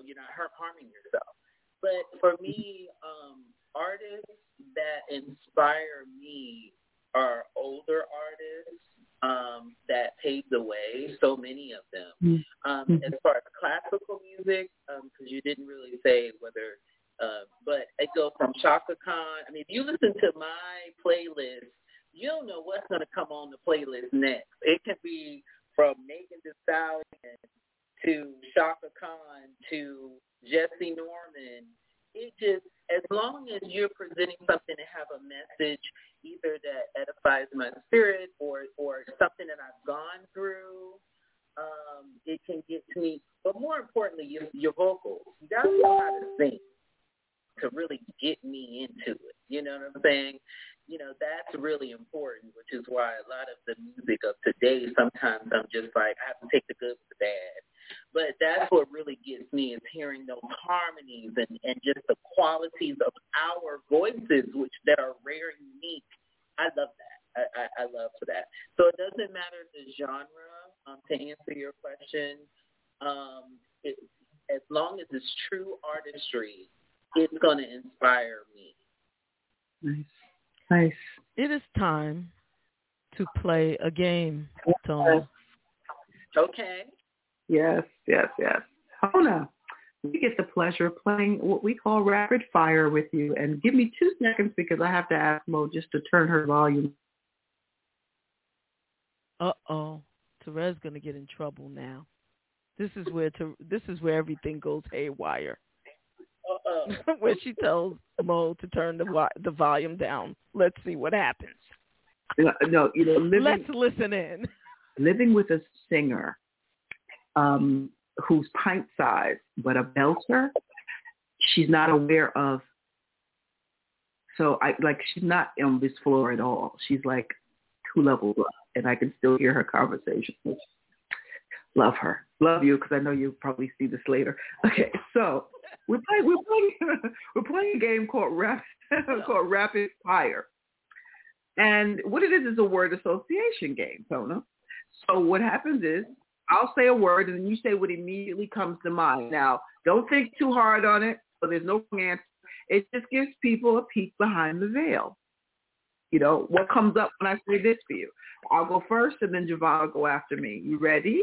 S6: harming yourself. But for me, um, artists that inspire me are older artists um, that paved the way, so many of them. Um,
S2: Mm-hmm.
S6: As far as classical music, because um, you didn't really say whether, uh, but it goes from Chaka Khan. I mean, if you listen to my playlist, you don't know what's going to come on the playlist next. It can be from Megan Thee Stallion to Chaka Khan to Jesse Norman. It just, as long as you're presenting something to have a message, either that edifies my spirit or, or something that I've gone through, um, it can get to me. But more importantly, your, your vocals. You got to know how to sing to really get me into it. You know what I'm saying? You know, that's really important, which is why a lot of the music of today, sometimes I'm just like, I have to take the good with the bad. But that's what really gets me is hearing those harmonies and, and just the qualities of our voices, which that are rare and unique. I love that. I, I, I love that. So it doesn't matter the genre, um, to answer your question. Um, it, as long as it's true artistry, it's going to inspire me.
S2: Nice. Nice.
S1: It is time to play a game, Tona.
S6: Okay.
S2: Yes, yes, yes. Tona, we get the pleasure of playing what we call rapid fire with you. And give me two seconds because I have to ask Mo just to turn her volume.
S1: Uh-oh. Terez's going to get in trouble now. This is where to, this is where everything goes haywire.
S6: Uh-oh.
S1: Where she tells Mo to turn the vo- the volume down. Let's see what happens.
S2: No, you know, living,
S1: let's listen in.
S2: Living with a singer um, who's pint-sized, but a belter, she's not aware of. So, I like, she's not on this floor at all. She's like two levels up, and I can still hear her conversation. Love her. Love you, because I know you'll probably see this later. Okay, so we're playing. We're playing. We're playing a game called Rap, called Rapid Fire, and what it is is a word association game, Tona. So what happens is I'll say a word, and then you say what immediately comes to mind. Now, don't think too hard on it. So there's no answer. It just gives people a peek behind the veil. You know what comes up when I say this for you. I'll go first, and then Javon will go after me. You ready?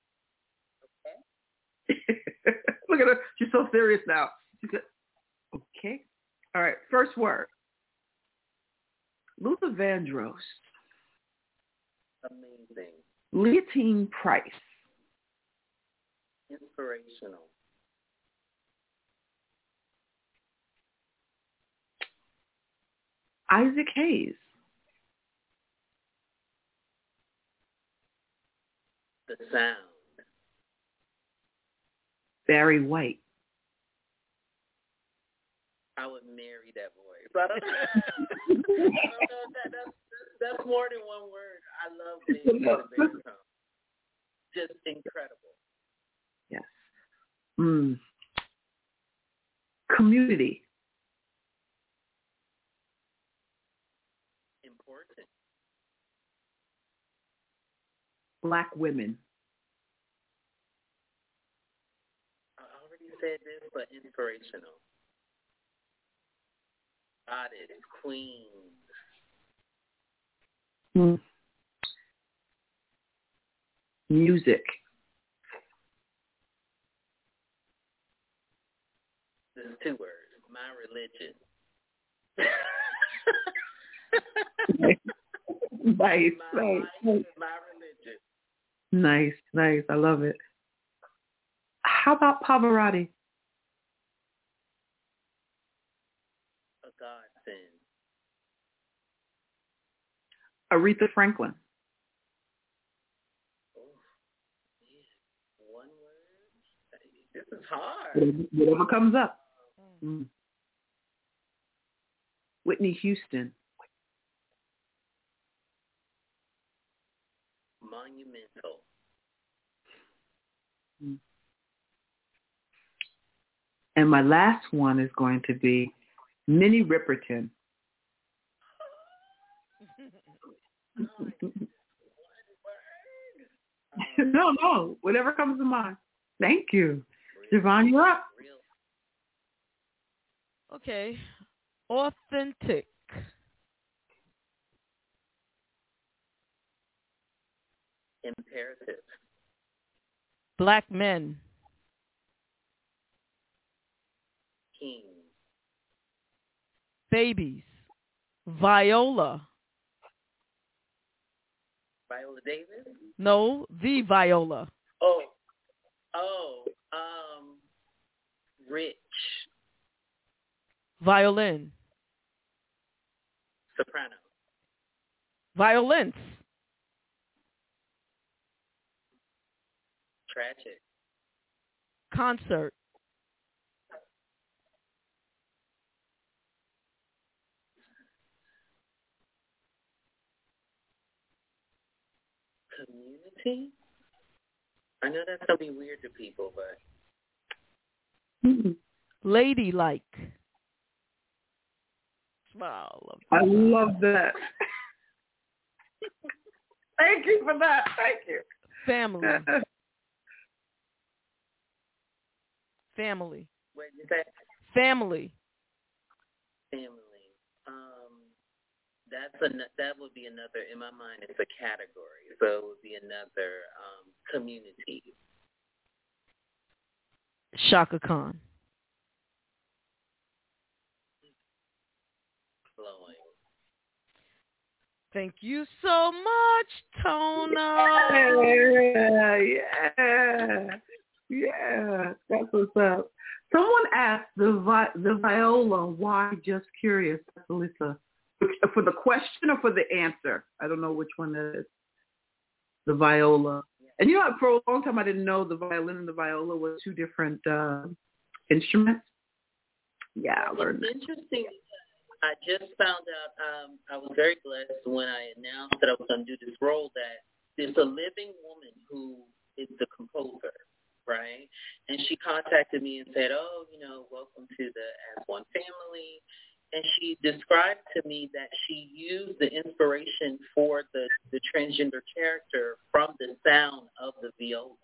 S2: Look at her. She's so serious now. She said, okay. All right. First word. Luther Vandross.
S6: Amazing.
S2: Leontine Price.
S6: Inspirational.
S2: Isaac Hayes.
S6: The sound.
S2: Barry White.
S6: I would marry that voice. I don't know. I don't know that, that's, that's more than one word. I love being the baritone. Just incredible.
S2: Yes. Mm. Community.
S6: Important.
S2: Black women.
S6: I already said this, but inspirational. Goddess, queen.
S2: Mm. Music.
S6: There's two words. My religion.
S2: Nice,
S6: my
S2: nice,
S6: life,
S2: nice.
S6: my religion.
S2: Nice, nice. I love it. How about Pavarotti?
S6: A godsend.
S2: Aretha Franklin.
S6: Oh, yeah. One word? This is hard.
S2: Whatever comes up. Mm. Whitney Houston.
S6: Monumental.
S2: Mm. And my last one is going to be Minnie Riperton. No, no. Whatever comes to mind. Thank you. Javon, you're up.
S6: Real,
S1: Okay. Authentic.
S6: Imperative.
S1: Black men.
S6: King.
S1: Babies. Viola.
S6: Viola Davis?
S1: No, the Viola.
S6: Oh. Oh. Um. Rich.
S1: Violin.
S6: Soprano.
S1: Violence.
S6: Tragic.
S1: Concert.
S6: Community? I know that's going to be weird to people, but...
S1: Ladylike. Smile.
S2: I love that. Thank you for that. Thank you.
S1: Family. Family.
S6: What did you say?
S1: Family.
S6: Family. Um, that's a, that would be another, in my mind, it's a category. So it would be another um, community.
S1: Shaka Khan.
S6: Flowing.
S1: Thank you so much, Tona.
S2: Yeah, yeah, yeah. That's what's up. Someone asked the vi- the viola. Why? Just curious, Lisa. For the question or for the answer? I don't know which one that is. The viola. And you know, for a long time, I didn't know the violin and the viola were two different uh, instruments. Yeah, I learned
S6: It's
S2: that.
S6: interesting. I just found out, um, I was very blessed when I announced that I was going to do this role, that there's a living woman who is the composer, right? And she contacted me and said, oh, you know, welcome to the As One family. And she described to me that she used the inspiration for the, the transgender character from the sound of the viola.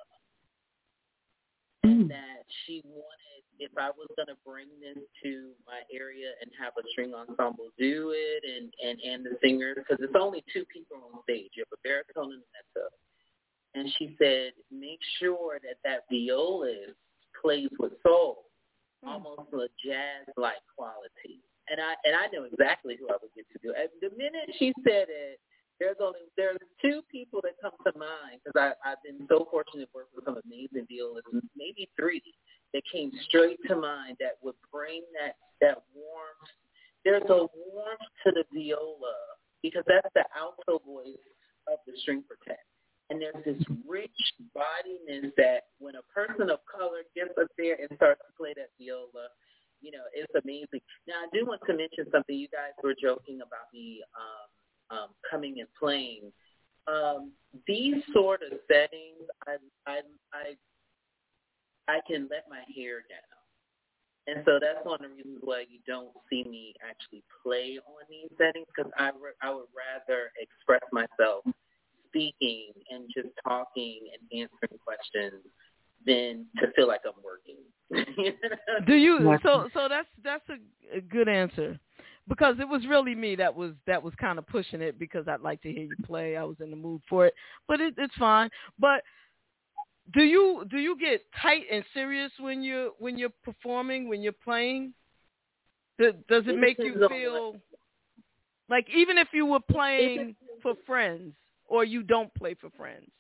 S6: And that she wanted, if I was going to bring this to my area and have a string ensemble do it and, and, and the singers, because it's only two people on stage. You have a baritone and a mezzo. And she said, make sure that that viola plays with soul, mm. almost a jazz-like quality. And I and I know exactly who I would get to do it. The minute she said it, There's only there's two people that come to mind because I I've been so fortunate to work with some amazing violists, maybe three that came straight to mind that would bring that that warmth. There's a warmth to the viola because that's the alto voice of the string quartet, and there's this rich bodiness that when a person of color gets up there and starts to play that viola, you know, it's amazing. Now I do want to mention something. You guys were joking about me. Um, Um, coming and playing. Um, these sort of settings, I, I, I, I can let my hair down. And so that's one of the reasons why you don't see me actually play on these settings because I, re- I would rather express myself speaking and just talking and answering questions than to feel like I'm working.
S1: Do you? So, so that's that's a, a good answer. Because it was really me that was that was kind of pushing it because I'd like to hear you play. I was in the mood for it, but it, it's fine. But do you do you get tight and serious when you're when you're performing, when you're playing? Does, does it make you feel like even if you were playing for friends or you don't play for friends?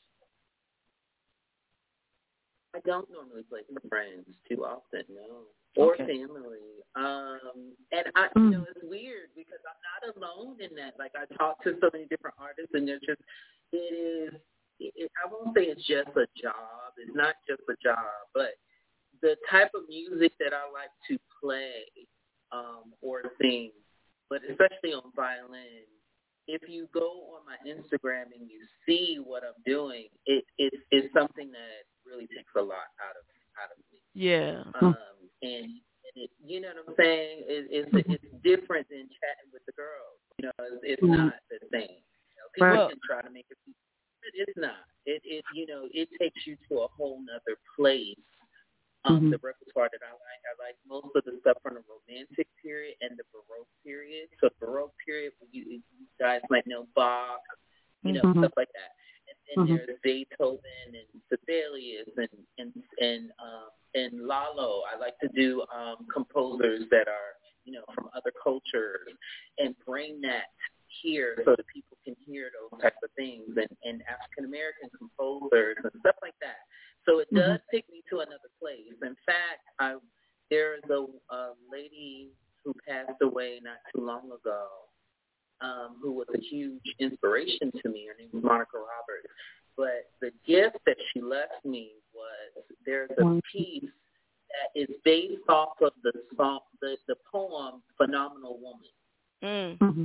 S6: I don't normally play for friends too often, no. Or
S1: okay.
S6: family. Um, and, I, you know, it's weird because I'm not alone in that. Like, I talk to so many different artists, and they're just, it is, it, I won't say it's just a job. It's not just a job, but the type of music that I like to play um, or sing, but especially on violin, if you go on my Instagram and you see what I'm doing, it, it it's something that really takes a lot out of out of me.
S1: Yeah.
S6: Um, and, and it, you know what I'm saying? It, it's it's different than chatting with the girls. You know, it's, it's not the same. You know, people
S1: well,
S6: can try to make it, but it's not. It it you know it takes you to a whole nother place. Um, mm-hmm. The repertoire repertoire that I like. I like most of the stuff from the Romantic period and the Baroque period. So Baroque period, you, you guys might know Bach, you know, mm-hmm. stuff like that. And then mm-hmm. there's Beethoven and Sibelius and and and um, and Lalo. I like to do um, composers that are, you know, from other cultures and bring that here so that people can hear those types of things, and, and African American composers and stuff like that. So it does mm-hmm. take me to another place. In fact, I, there's a, a lady who passed away not too long ago, um, who was a huge inspiration to me. Her name was Monica Roberts. But the gift that she left me was, there's a piece that is based off of the song, the, the poem "Phenomenal Woman."
S1: Mm-hmm.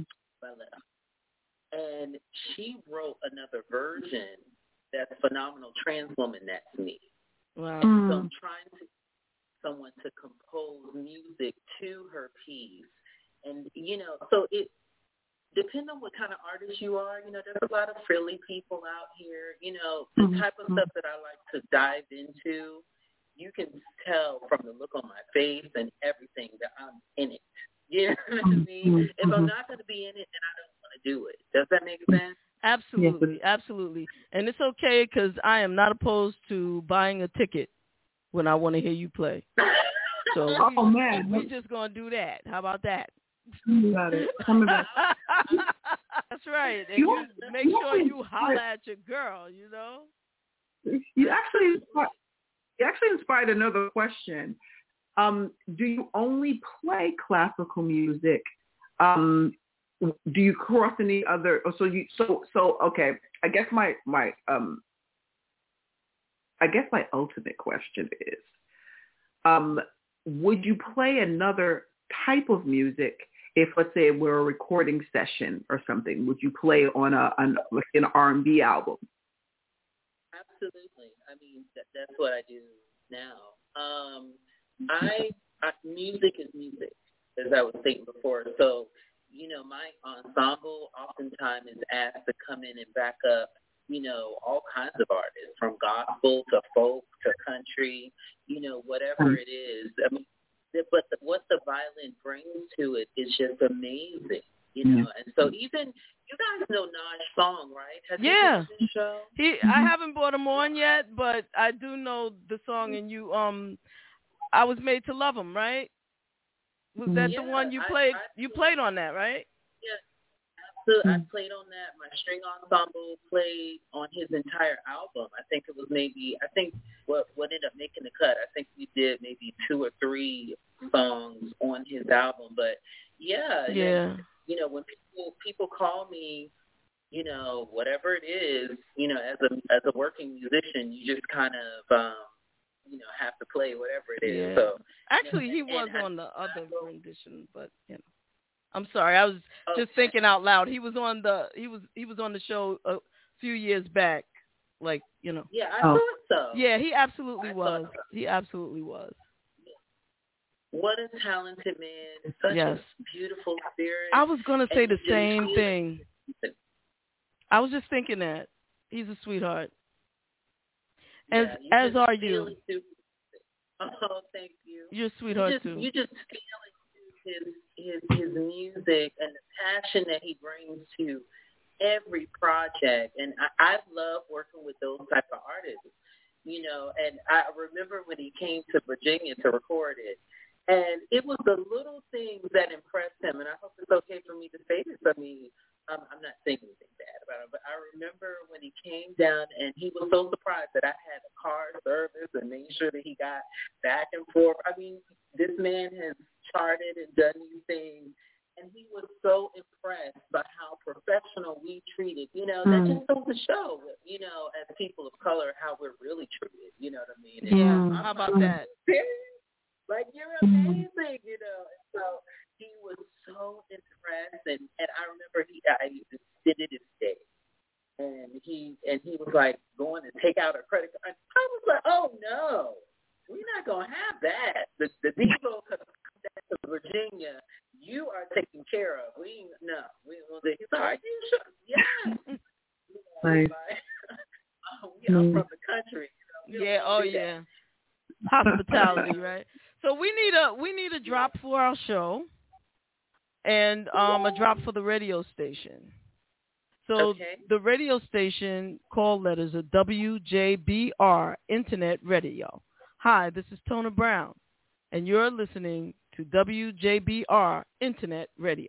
S6: And she wrote another version that's Phenomenal Trans Woman. That's me.
S1: Wow.
S6: So I'm trying to someone to compose music to her piece, and you know, so it depends on what kind of artist you are. You know, there's a lot of frilly people out here. You know, the mm-hmm. type of stuff that I like to dive into, you can tell from the look on my face and everything that I'm in it. You know what I mean? If I'm not going to be in it, then I don't want to do it. Does that make sense?
S1: Absolutely, absolutely. And it's okay because I am not opposed to buying a ticket when I want to hear you play. So
S2: oh, man.
S1: We're just going to do that. How about that?
S2: Got it. Coming back.
S1: That's right. And you, you make sure you holler at your girl, you know?
S2: You actually, you actually inspired another question. Um, do you only play classical music? Um, do you cross any other? So you, so so okay. I guess my my um, I guess my ultimate question is, um, would you play another type of music if, let's say, we're a recording session or something? Would you play on a on like an R and B album?
S6: Absolutely. I mean, that, that's what I do now. Um, I, I music is music, as I was saying before. So, you know, my ensemble oftentimes is asked to come in and back up, you know, all kinds of artists, from gospel to folk to country, you know, whatever it is. I mean, but the, what the violin brings to it is just amazing, you know. And so even you guys know Naj Song, right? Has
S1: yeah.
S6: He, show?
S1: he I haven't brought him on yet, but I do know the song. And you, um, I Was Made to Love Him, right? Was that
S6: yeah,
S1: the one you
S6: I,
S1: played?
S6: I,
S1: you played on that, right?
S6: Yeah. So I played on that. My string ensemble played on his entire album. I think it was maybe, I think what what ended up making the cut, I think we did maybe two or three songs on his album. But yeah,
S1: yeah.
S6: And, you know, when people people call me, you know, whatever it is, you know, as a as a working musician, you just kind of, um, you know, have to play whatever it is.
S1: Yeah.
S6: So
S1: actually,
S6: you know,
S1: he was
S6: and,
S1: on
S6: and
S1: the other rendition, but you know. I'm sorry. I was
S6: okay.
S1: just thinking out loud. He was on the he was he was on the show a few years back, like you know.
S6: Yeah, I oh. thought so.
S1: Yeah, he absolutely
S6: I
S1: was.
S6: So.
S1: He absolutely was.
S6: What a talented man! Such
S1: yes.
S6: a beautiful spirit.
S1: I was gonna say
S6: and
S1: the same thing. I was just thinking that he's a sweetheart. As
S6: yeah,
S1: as are you.
S6: Oh, thank you.
S1: You're a sweetheart
S6: you just,
S1: too.
S6: You just feel his his his music and the passion that he brings to every project, and I, I love working with those type of artists, you know. And I remember when he came to Virginia to record it, and it was the little things that impressed him. And I hope it's okay for me to say this. I mean, um, I'm not saying anything bad about him, but I remember when he came down and he was so surprised that I had a car service and made sure that he got back and forth. I mean, this man has charted and done these things, and he was so impressed by how professional we treated. You know, that just goes to show, you know, as people of color, how we're really treated. You know what I mean? And
S1: yeah. How about that?
S6: Like, you're amazing, you know. And so he was so impressed, and, and I remember he I extended his stay, and he and he was like going to take out a credit card. I was like, oh no, we're not gonna have that. The the Devo comes back to Virginia. You are taken care of. We no, we will. He's like, are you sure? Yes.
S2: Nice.
S6: Oh, we are from the country. You know,
S1: yeah. Oh yeah. Hospitality, right? need a we need a drop for our show, and um, a drop for the radio station. So
S6: Okay.
S1: the radio station call letters are W J B R Internet Radio. Hi, this is Tona Brown, and you're listening to W J B R Internet Radio.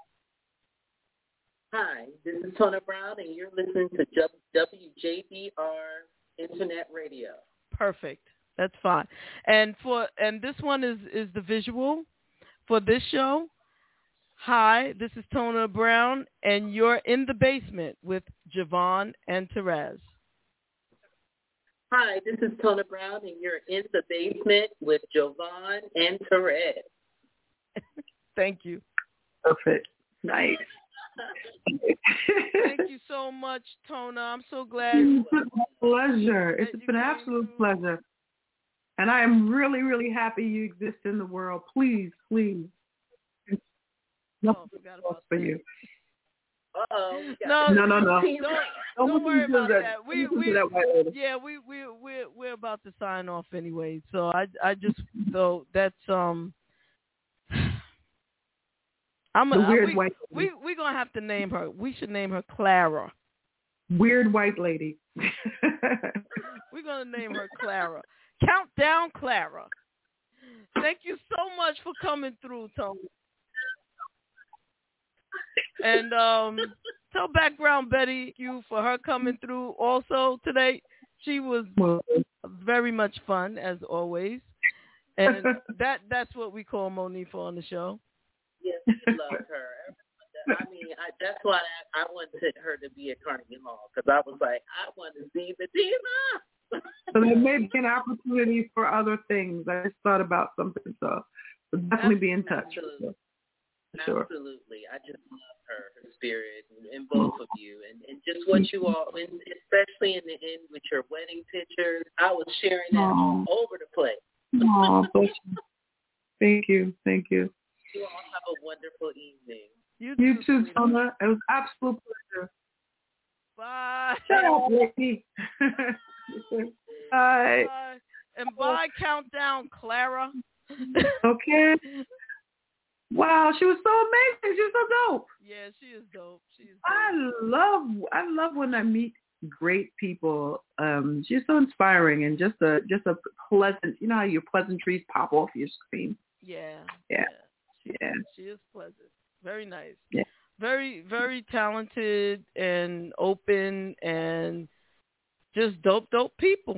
S6: Hi, this is Tona Brown, and you're listening to W J B R Internet Radio.
S1: Perfect. That's fine. And for and this one is, is the visual for this show. Hi, this is Tona Brown, and you're in the basement with Javon and Therese.
S6: Hi, this is Tona Brown, and you're in the basement with Javon and Therese.
S1: Thank you.
S2: Perfect. Nice.
S1: Thank you so much, Tona. I'm so glad.
S2: It's been a pleasure. It's been an absolute through. pleasure. And I am really, really happy you exist in the world. Please, please.
S1: Oh, forgot about
S2: for
S1: that.
S2: you.
S6: Uh-oh.
S2: No, no, no. no.
S1: Don't, don't, don't worry about that. that. We, we,
S2: that
S1: yeah, we, we, we're, we're about to sign off anyway. So I, I just, so that's, um, I'm
S2: the
S1: a,
S2: weird
S1: we,
S2: white
S1: lady. We, we're going to have to name her. We should name her Clara.
S2: Weird white lady.
S1: We're going to name her Clara. Countdown Clara. Thank you so much for coming through, Tony. And um, tell Background Betty you for her coming through also today. She was very much fun, as always. And that that's what we call Monifa on the show.
S6: Yes, we love her. I mean, I, that's why I, I wanted her to be at Carnegie Hall, because I was like, I want to see the diva.
S2: So there may be an opportunity for other things. I just thought about something, so we'll definitely be in touch.
S6: Absolutely.
S2: Sure.
S6: Absolutely. I just love her, her spirit, and, and both of you, and, and just what you all, and especially in the end with your wedding pictures. I was sharing that all over the place.
S2: Oh, bless you. Thank you. Thank you.
S6: You all have a wonderful evening.
S1: You,
S2: you too, Tona. It was an absolute pleasure.
S1: Bye.
S2: Shut up, lady. Bye.
S1: Bye. And bye, Countdown Clara.
S2: Okay. Wow, she was so amazing. She was so dope.
S1: Yeah, she is dope. She is dope.
S2: I love I love when I meet great people. Um, she's so inspiring and just a just a pleasant. You know how your pleasantries pop off your screen.
S1: Yeah.
S2: Yeah.
S1: Yeah. She,
S2: yeah.
S1: she is pleasant. Very nice.
S2: Yeah.
S1: Very very talented and open and just dope dope people.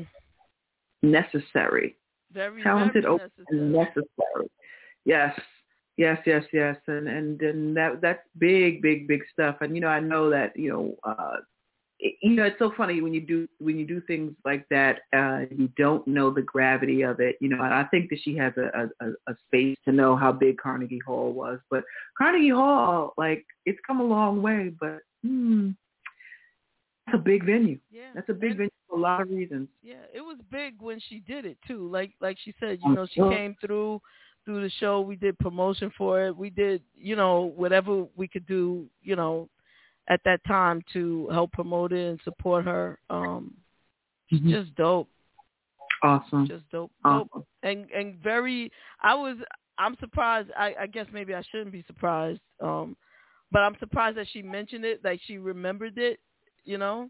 S2: Necessary.
S1: Very
S2: talented,
S1: very
S2: open,
S1: necessary.
S2: and necessary. Yes. Yes, yes, yes, and and and that that's big, big, big stuff. And you know, I know that you know, uh, it, you know, it's so funny when you do when you do things like that. Uh, you don't know the gravity of it, you know. And I think that she has a, a, a space to know how big Carnegie Hall was. But Carnegie Hall, like, it's come a long way, but hmm, that's a big venue.
S1: Yeah,
S2: that's a big
S1: and,
S2: venue for a lot of reasons.
S1: Yeah, it was big when she did it too. Like like she said, you know, she came through. Through the show, we did promotion for it. We did, you know, whatever we could do, you know, at that time to help promote it and support her. Um,
S2: mm-hmm.
S1: Just dope.
S2: Awesome.
S1: Just dope.
S2: Awesome.
S1: Dope. And and very. I was. I'm surprised. I, I guess maybe I shouldn't be surprised. Um, but I'm surprised that she mentioned it. Like she remembered it. You know.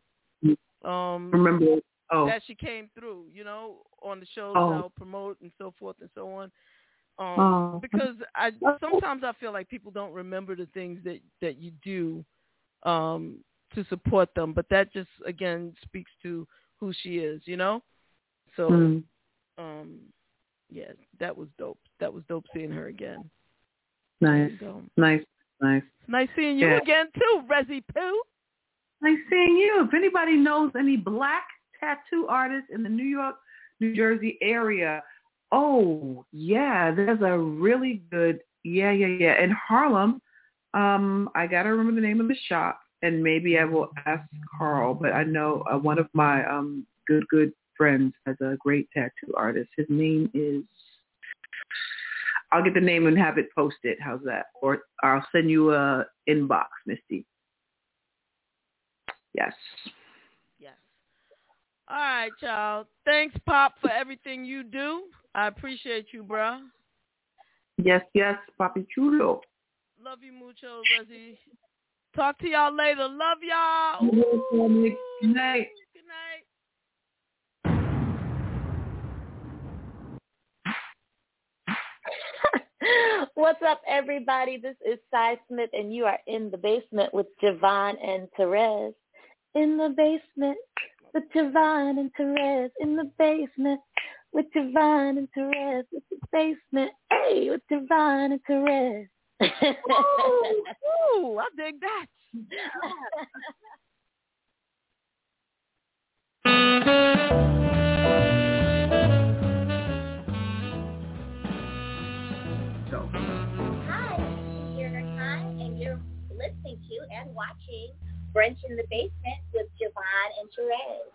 S1: Um,
S2: Remember. Oh.
S1: That she came through. You know, on the shows
S2: oh.
S1: that I'll promote and so forth and so on. Um,
S2: oh.
S1: Because I sometimes I feel like people don't remember the things that, that you do um, to support them, but that just again speaks to who she is, you know. So,
S2: mm.
S1: um, yeah, that was dope. That was dope seeing her again.
S2: Nice,
S1: and, um,
S2: nice, nice.
S1: Nice seeing you
S2: yeah.
S1: again too, Rezzy Poo.
S2: Nice seeing you. If anybody knows any black tattoo artists in the New York, New Jersey area. Oh, yeah, there's a really good, yeah, yeah, yeah. In Harlem, um, I got to remember the name of the shop, and maybe I will ask Carl, but I know uh, one of my um, good, good friends is a great tattoo artist. His name is, I'll get the name and have it posted. How's that? Or I'll send you a inbox, Misty. Yes.
S1: Yes. All right, y'all. Thanks, Pop, for everything you do. I appreciate you, bro.
S2: Yes, yes, Papi Chulo.
S1: Love you mucho, Rezzy. Talk to y'all later. Love y'all. Ooh.
S2: Good night.
S1: Good night.
S8: What's up, everybody? This is Cy Smith, and you are in the basement with Javon and Therese. In the basement with Javon and Therese. In the basement with Javon and Therese. With the basement, hey, with Javon and Therese.
S1: Ooh, ooh, I dig that.
S9: Hi, this is your time, and you're listening to and watching Brunch in the Basement with Javon and Therese.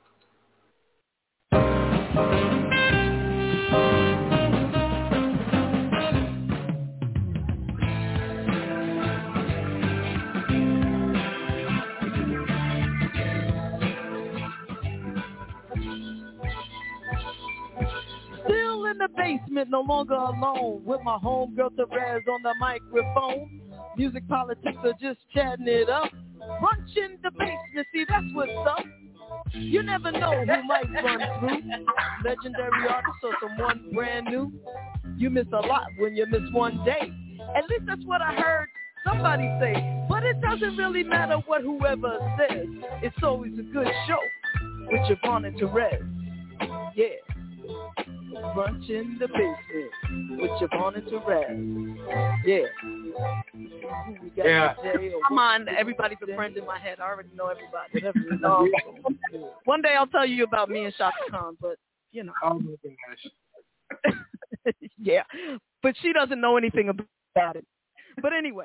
S1: Still in the basement, no longer alone, with my homegirl Therese on the microphone. Music politics are just chatting it up. Brunch in the basement, see that's what's up. You never know who might run through. Legendary artist or someone brand new. You miss a lot when you miss one day. At least that's what I heard somebody say. But it doesn't really matter what whoever says. It's always a good show with Javon and Therese. Yeah. Brunch in the basement with Javon and Therese. Yeah. We got
S7: Yeah.
S1: Come on, everybody's a friend in my head. I already know everybody. Um, one day I'll tell you about me and Shaka Khan, but you know.
S7: Oh my gosh.
S1: Yeah, but she doesn't know anything about it. But anyway.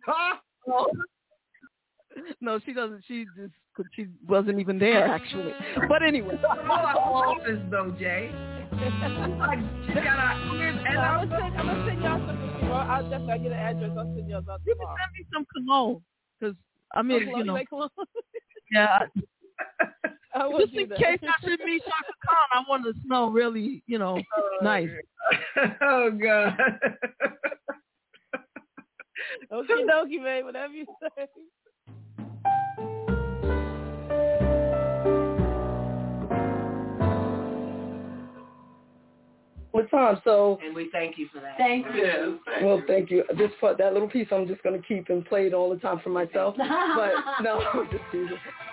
S1: No, she doesn't. She just she wasn't even there actually. But anyway.
S2: Office though, Jay. Like, she got a ears and
S1: I'm gonna send, I'm gonna send y'all some. Well, I'll definitely get an address. I'll send y'all something. You can send me some cologne, cause I mean,
S10: cologne,
S1: you know.
S10: you like cologne?
S1: Yeah.
S10: I
S1: Just in case I should meet Shaka Khan, I want to smell really, you know,
S2: oh,
S1: nice.
S2: Oh God.
S10: Okie dokie, man. Whatever you say.
S1: What time? So.
S2: And we thank you for that.
S5: Thank you.
S2: Yes.
S1: Well, thank you. This part, that little piece, I'm just gonna keep and play it all the time for myself. But no, just teasing.